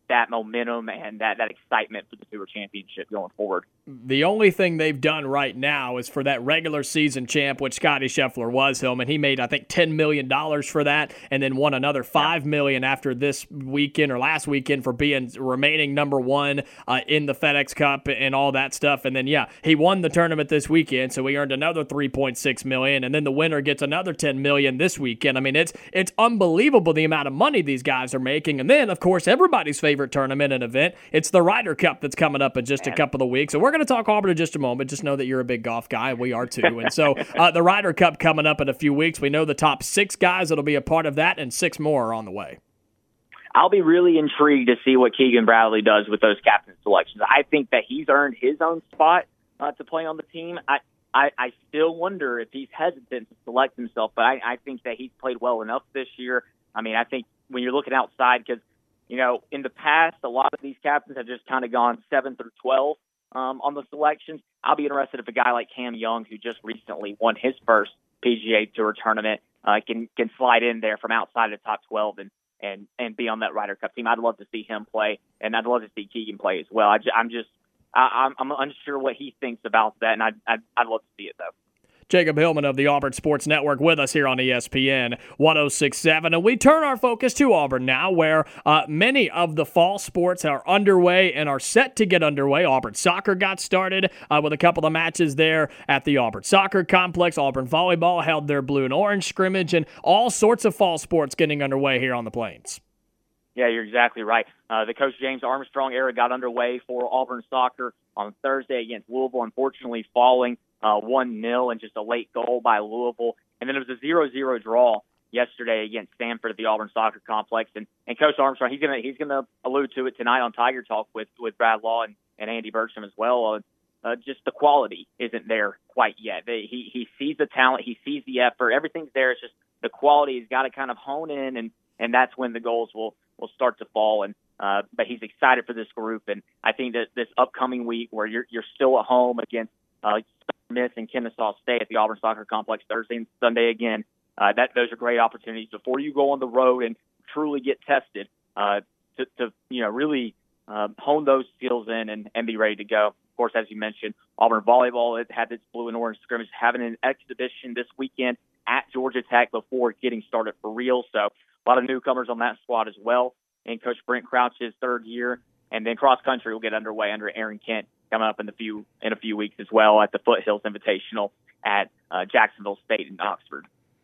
that momentum and that, that excitement for the Tour Championship going forward. The only thing they've done right now is for that regular season champ, which Scotty Scheffler was, Hillman. He made, I think, ten million dollars for that and then won another five million dollars after this weekend or last weekend for being remaining number one uh, in the FedEx Cup and all that stuff. And then, yeah, he won the tournament this weekend, so he earned another three point six million dollars, and then the winner gets another ten million dollars this weekend. I mean, it's it's unbelievable the amount of money these guys are making. And then, of course, everybody's favorite tournament and event, it's the Ryder Cup that's coming up in just a couple of weeks. So we're going to talk Auburn in just a moment. Just know that you're a big golf guy. We are too. And so uh, the Ryder Cup coming up in a few weeks. We know the top six guys that'll be a part of that, and six more are on the way. I'll be really intrigued to see what Keegan Bradley does with those captain selections. I think that he's earned his own spot uh, to play on the team. I, I, I still wonder if he's hesitant to select himself, but I, I think that he's played well enough this year. I mean, I think when you're looking outside, because, you know, in the past, a lot of these captains have just kind of gone seven through twelve um, on the selections. I'll be interested if a guy like Cam Young, who just recently won his first P G A Tour tournament, uh, can can slide in there from outside of the top twelve and and and be on that Ryder Cup team. I'd love to see him play, and I'd love to see Keegan play as well. I j- I'm just I, I'm, I'm unsure what he thinks about that, and I'd, I'd, I'd love to see it, though. Jacob Hillman of the Auburn Sports Network with us here on E S P N one oh six point seven. And we turn our focus to Auburn now, where uh, many of the fall sports are underway and are set to get underway. Auburn soccer got started uh, with a couple of matches there at the Auburn Soccer Complex. Auburn volleyball held their blue and orange scrimmage, and all sorts of fall sports getting underway here on the Plains. Yeah, you're exactly right. Uh, the Coach James Armstrong era got underway for Auburn soccer on Thursday against Louisville, unfortunately falling uh, one nil and just a late goal by Louisville. And then it was a zero zero draw yesterday against Stanford at the Auburn Soccer Complex. And, and Coach Armstrong, he's going to he's gonna allude to it tonight on Tiger Talk with, with Brad Law and, and Andy Bertram as well. Uh, uh, just the quality isn't there quite yet. They, he, he sees the talent. He sees the effort. Everything's there. It's just the quality. He's got to kind of hone in, and, and that's when the goals will will start to fall. And uh, but he's excited for this group, and I think that this upcoming week, where you're you're still at home against uh, Miss and Kennesaw State at the Auburn Soccer Complex Thursday and Sunday again, uh, that those are great opportunities before you go on the road and truly get tested uh, to, to you know really uh, hone those skills in and, and be ready to go. Of course, as you mentioned, Auburn volleyball it had its blue and orange scrimmage, having an exhibition this weekend at Georgia Tech before getting started for real. So a lot of newcomers on that squad as well. And Coach Brent Crouch's third year. And then cross country will get underway under Aaron Kent coming up in the few in a few weeks as well at the Foothills Invitational at uh, Jacksonville State in Oxford.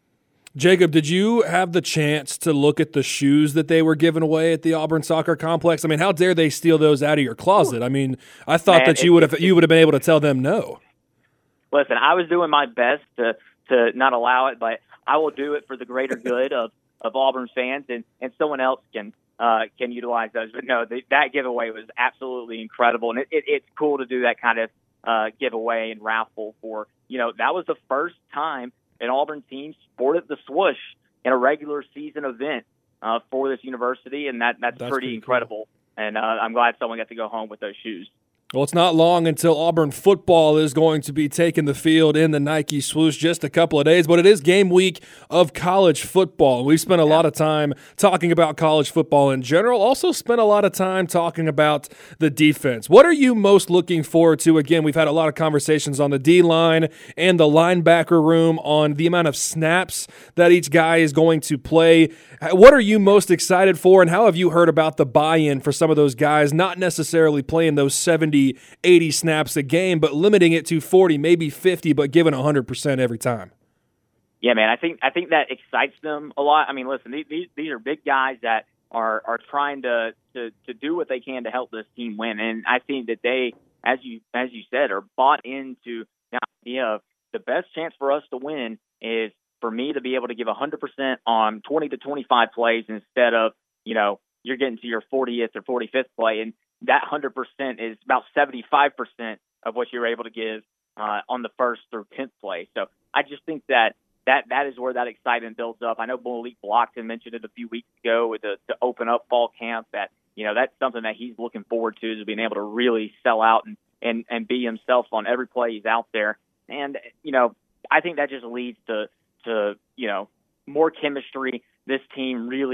Jacob, did you have the chance to look at the shoes that they were giving away at the Auburn Soccer Complex? I mean, how dare they steal those out of your closet? I mean, I thought Man, that you would have you would have been able to tell them no. Listen, I was doing my best to to not allow it, but I will do it for the greater good of, of Auburn fans, and, and someone else can uh, can utilize those. But no, the, that giveaway was absolutely incredible, and it, it, it's cool to do that kind of uh, giveaway and raffle for, you know, that was the first time an Auburn team sported the swoosh in a regular season event uh, for this university, and that that's, that's pretty, pretty incredible. Cool. And uh, I'm glad someone got to go home with those shoes. Well, it's not long until Auburn football is going to be taking the field in the Nike swoosh, just a couple of days, but it is game week of college football. We've spent a lot of time talking about college football in general, also spent a lot of time talking about the defense. What are you most looking forward to? Again, we've had a lot of conversations on the D-line and the linebacker room on the amount of snaps that each guy is going to play. What are you most excited for, and how have you heard about the buy-in for some of those guys not necessarily playing those seventy, eighty snaps a game, but limiting it to forty, maybe fifty, but giving one hundred percent every time? Yeah, man, I think I think that excites them a lot. I mean, listen, these these are big guys that are are trying to, to, to do what they can to help this team win, and I think that they, as you as you said, are bought into the idea of the best chance for us to win is for me to be able to give one hundred percent on twenty to twenty-five plays instead of, you know, you're getting to your fortieth or forty-fifth play, and that one hundred percent is about seventy-five percent of what you're able to give uh, on the first through tenth play. So I just think that that, that is where that excitement builds up. I know Malik Blockton mentioned it a few weeks ago with the, to open up fall camp that, you know, that's something that he's looking forward to, is being able to really sell out and, and, and be himself on every play he's out there. And, you know, I think that just leads to, to, you know, more chemistry, this team really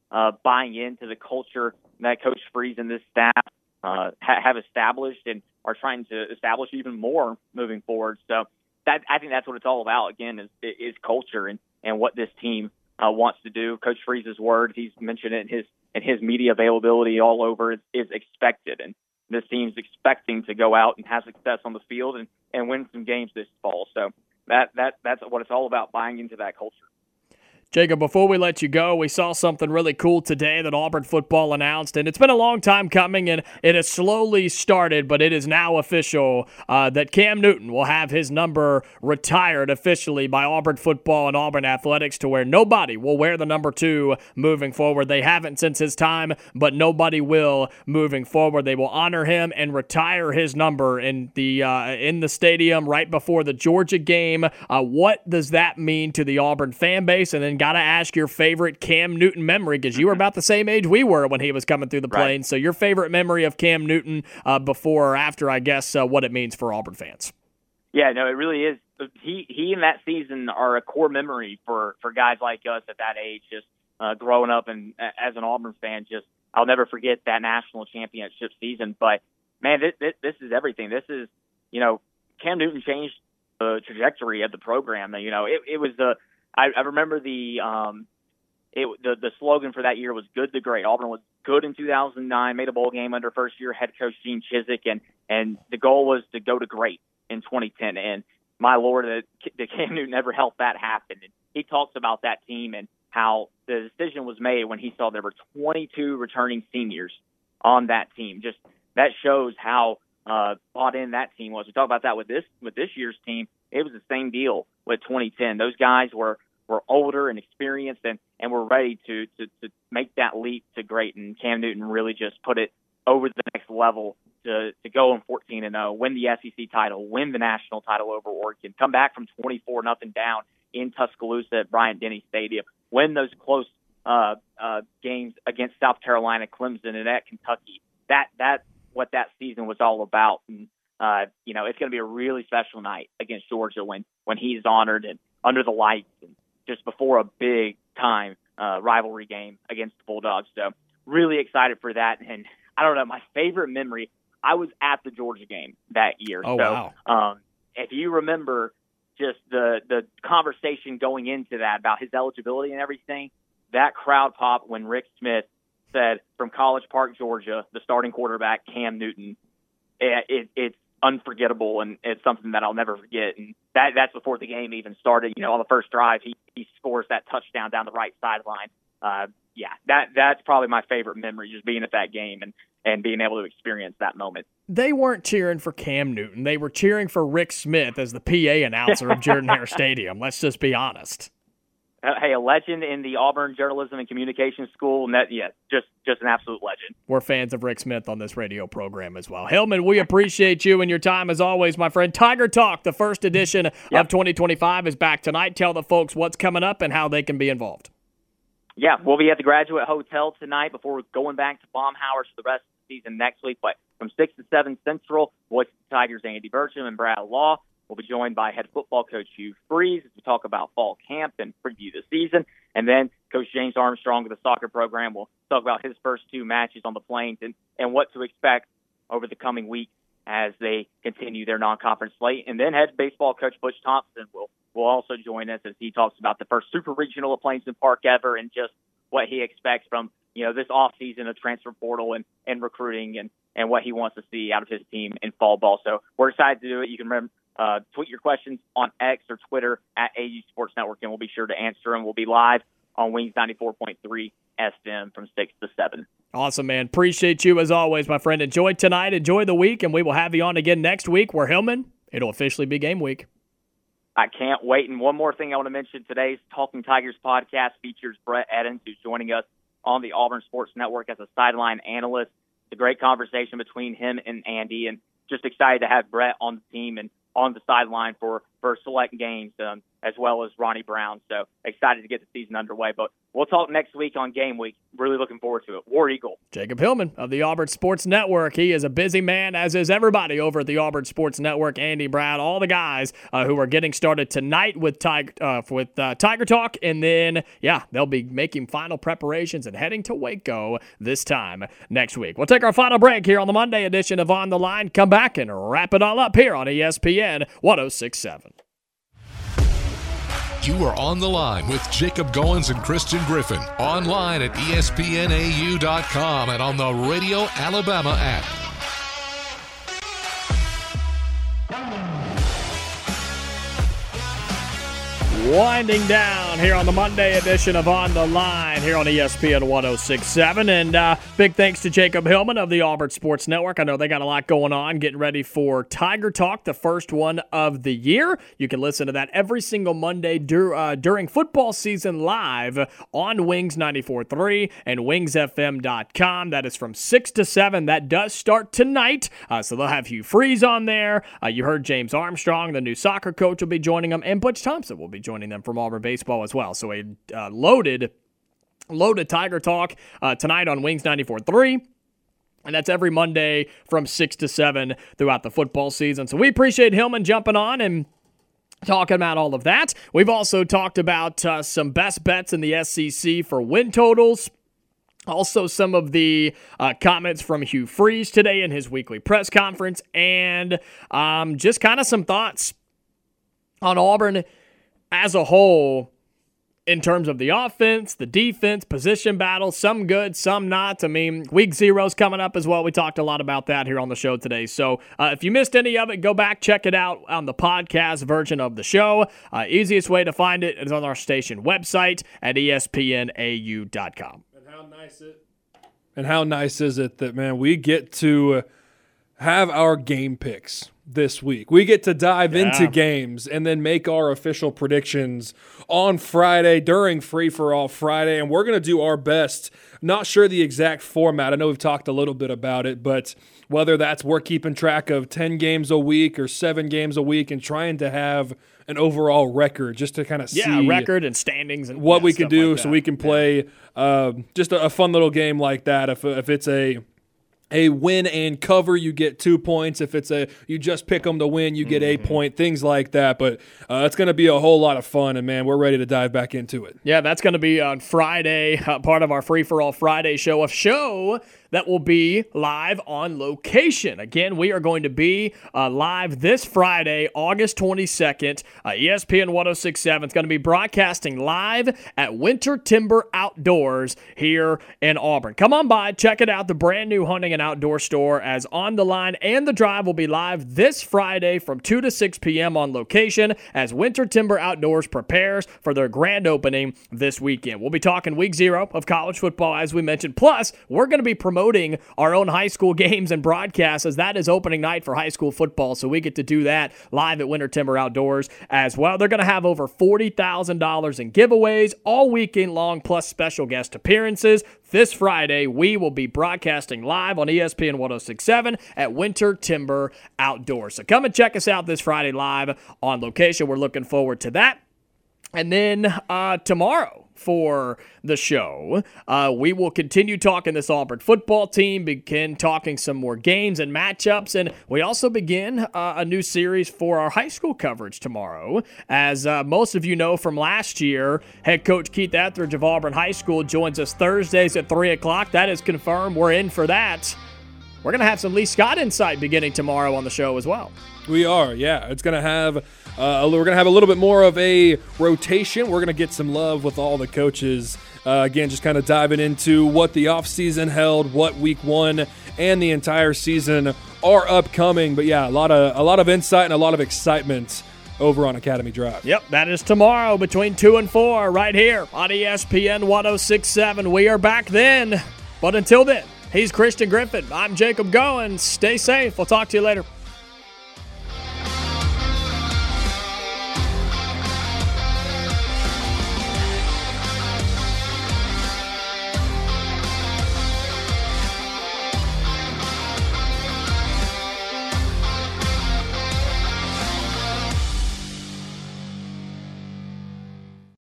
uh, buying into the culture that Coach Freeze and this staff uh, ha- have established and are trying to establish even more moving forward. So that I think that's what it's all about. Again, is is culture and, and what this team uh, wants to do. Coach Freeze's word, he's mentioned it in his in his media availability all over, is, is expected, and this team's expecting to go out and have success on the field and, and win some games this fall. So that that that's what it's all about, buying into that culture. Jacob, before we let you go, we saw something really cool today that Auburn football announced, and it's been a long time coming, and it has slowly started, but it is now official uh, that Cam Newton will have his number retired officially by Auburn football and Auburn athletics, to where nobody will wear the number two moving forward. They haven't since his time, but nobody will moving forward. They will honor him and retire his number in the uh, in the stadium right before the Georgia game. Uh, what does that mean to the Auburn fan base? And then got to ask your favorite Cam Newton memory, because you were about the same age we were when he was coming through the Right. plains. So your favorite memory of Cam Newton uh, before or after, I guess, uh, what it means for Auburn fans. Yeah, no, it really is. He he and that season are a core memory for, for guys like us at that age, just uh, growing up and as an Auburn fan. Just I'll never forget that national championship season. But, man, this, this, this is everything. This is, you know, Cam Newton changed the trajectory of the program. You know, it, it was the – I, I remember the um, it, the the slogan for that year was "Good to Great." Auburn was good in two thousand nine, made a bowl game under first-year head coach Gene Chizik, and and the goal was to go to great in twenty ten. And my Lord, that the Cam Newton never helped that happen. And he talks about that team and how the decision was made when he saw there were twenty-two returning seniors on that team. Just that shows how uh, bought in that team was. We talk about that with this with this year's team. It was the same deal with twenty ten. Those guys were, were older and experienced and, and were ready to, to, to make that leap to great. And Cam Newton really just put it over the next level to, to go in fourteen and oh, win the S E C title, win the national title over Oregon, come back from twenty-four nothing down in Tuscaloosa at Bryant-Denny Stadium, win those close uh, uh, games against South Carolina, Clemson, and at Kentucky. That that's what that season was all about. And Uh, you know, it's going to be a really special night against Georgia when, when he's honored and under the lights and just before a big time uh, rivalry game against the Bulldogs. So really excited for that. And I don't know, my favorite memory, I was at the Georgia game that year. Oh, so, wow. Um, if you remember just the, the conversation going into that about his eligibility and everything, that crowd pop when Rick Smith said from College Park, Georgia, the starting quarterback, Cam Newton, it, it, it's unforgettable, and it's something that I'll never forget. And that that's before the game even started. You know, on the first drive, he, he scores that touchdown down the right sideline. Uh, yeah, that that's probably my favorite memory, just being at that game and, and being able to experience that moment. They weren't cheering for Cam Newton. They were cheering for Rick Smith as the P A announcer of Jordan-Hare Stadium. Let's just be honest. Uh, hey, a legend in the Auburn Journalism and Communications School. And that, yeah, just just an absolute legend. We're fans of Rick Smith on this radio program as well. Hillman, we appreciate you and your time as always, my friend. Tiger Talk, the first edition Yep. of twenty twenty-five, is back tonight. Tell the folks what's coming up and how they can be involved. Yeah, we'll be at the Graduate Hotel tonight before going back to Baumhauer for the rest of the season next week. But from six to seven Central, voice of the Tigers Andy Burcham and Brad Law. We'll be joined by head football coach Hugh Freeze as we talk about fall camp and preview the season. And then Coach James Armstrong of the soccer program will talk about his first two matches on the Plains and, and what to expect over the coming weeks as they continue their non-conference slate. And then head baseball coach Butch Thompson will, will also join us as he talks about the first super regional at Plainsman Park ever and just what he expects from, you know, this offseason of transfer portal and, and recruiting and, and what he wants to see out of his team in fall ball. So we're excited to do it. You can remember, Uh, tweet your questions on X or Twitter at A U Sports Network, and we'll be sure to answer them. We'll be live on Wings ninety-four point three S M from six to seven. Awesome, man. Appreciate you as always, my friend. Enjoy tonight. Enjoy the week, and we will have you on again next week where, Hillman, it'll officially be game week. I can't wait. And one more thing I want to mention, today's Talking Tigers podcast features Brett Eddins, who's joining us on the Auburn Sports Network as a sideline analyst. It's a great conversation between him and Andy, and just excited to have Brett on the team and on the sideline for, for select games, um, as well as Ronnie Brown. So excited to get the season underway. But we'll talk next week on game week. Really looking forward to it. War Eagle. Jacob Hillman of the Auburn Sports Network. He is a busy man, as is everybody over at the Auburn Sports Network. Andy Brown, all the guys uh, who are getting started tonight with Tiger, uh, with uh, Tiger Talk. And then, yeah, they'll be making final preparations and heading to Waco this time next week. We'll take our final break here on the Monday edition of On the Line. Come back and wrap it all up here on E S P N one oh six point seven. You are on the line with Jacob Goins and Christian Griffin. Online at E S P N A U dot com and on the Radio Alabama app. Winding down here on the Monday edition of On the Line here on E S P N one oh six point seven. And uh, big thanks to Jacob Hillman of the Auburn Sports Network. I know they got a lot going on, getting ready for Tiger Talk, the first one of the year. You can listen to that every single Monday dur- uh, during football season live on Wings ninety-four point three and wings f m dot com. That is from six to seven. That does start tonight. Uh, so they'll have Hugh Freeze on there. Uh, you heard James Armstrong, the new soccer coach, will be joining them, and Butch Thompson will be joining them from Auburn baseball as well. So a uh, loaded, loaded Tiger Talk uh, tonight on Wings ninety-four point three. And that's every Monday from six to seven throughout the football season. So we appreciate Hillman jumping on and talking about all of that. We've also talked about uh, some best bets in the S E C for win totals. Also, some of the uh, comments from Hugh Freeze today in his weekly press conference. And um, just kind of some thoughts on Auburn as a whole, in terms of the offense, the defense, position battle, some good, some not. I mean, week zero's coming up as well. We talked a lot about that here on the show today. So uh, if you missed any of it, go back, check it out on the podcast version of the show. Uh, easiest way to find it is on our station website at E S P N A U dot com. And how nice it And how nice is it that, man, we get to have our game picks this week. We get to dive yeah. into games and then make our official predictions on Friday during Free-for-All Friday, and we're going to do our best. Not sure the exact format. I know we've talked a little bit about it, but whether that's we're keeping track of ten games a week or seven games a week and trying to have an overall record just to kind of yeah, see record and standings and what yeah, we can do like so we can play yeah. uh, just a, a fun little game like that. If, if it's a A win and cover, you get two points. If it's a you just pick them to win, you get mm-hmm. a point, things like that. But uh, it's going to be a whole lot of fun, and, man, we're ready to dive back into it. Yeah, that's going to be on Friday, uh, part of our Free-for-All Friday show, a show that will be live on location. Again, we are going to be uh, live this Friday, August twenty-second, uh, E S P N one oh six point seven. It's going to be broadcasting live at Winter Timber Outdoors here in Auburn. Come on by, check it out, the brand new hunting and outdoor store, as On the Line and The Drive will be live this Friday from two to six p.m. on location as Winter Timber Outdoors prepares for their grand opening this weekend. We'll be talking week zero of college football, as we mentioned. Plus, we're going to be promoting our own high school games and broadcasts, as that is opening night for high school football, so we get to do that live at Winter Timber Outdoors as well. They're going to have over forty thousand dollars in giveaways all weekend long, plus special guest appearances. This Friday, we will be broadcasting live on E S P N one oh six point seven at Winter Timber Outdoors. So come and check us out this Friday live on location. We're looking forward to that. And then uh, tomorrow for the show, uh, we will continue talking this Auburn football team, begin talking some more games and matchups, and we also begin uh, a new series for our high school coverage tomorrow. As uh, most of you know from last year, head coach Keith Etheridge of Auburn High School joins us Thursdays at three o'clock. That is confirmed. We're in for that. We're going to have some Lee Scott insight beginning tomorrow on the show as well. We are, yeah. It's going to have uh, we're going to have a little bit more of a rotation. We're going to get some love with all the coaches. Uh, again, just kind of diving into what the offseason held, what week one and the entire season are upcoming. But yeah, a lot of a lot of insight and a lot of excitement over on Academy Drive. Yep, that is tomorrow between two and four right here on E S P N one oh six point seven. We are back then. But until then, he's Christian Griffin. I'm Jacob Goins. Stay safe. We'll talk to you later.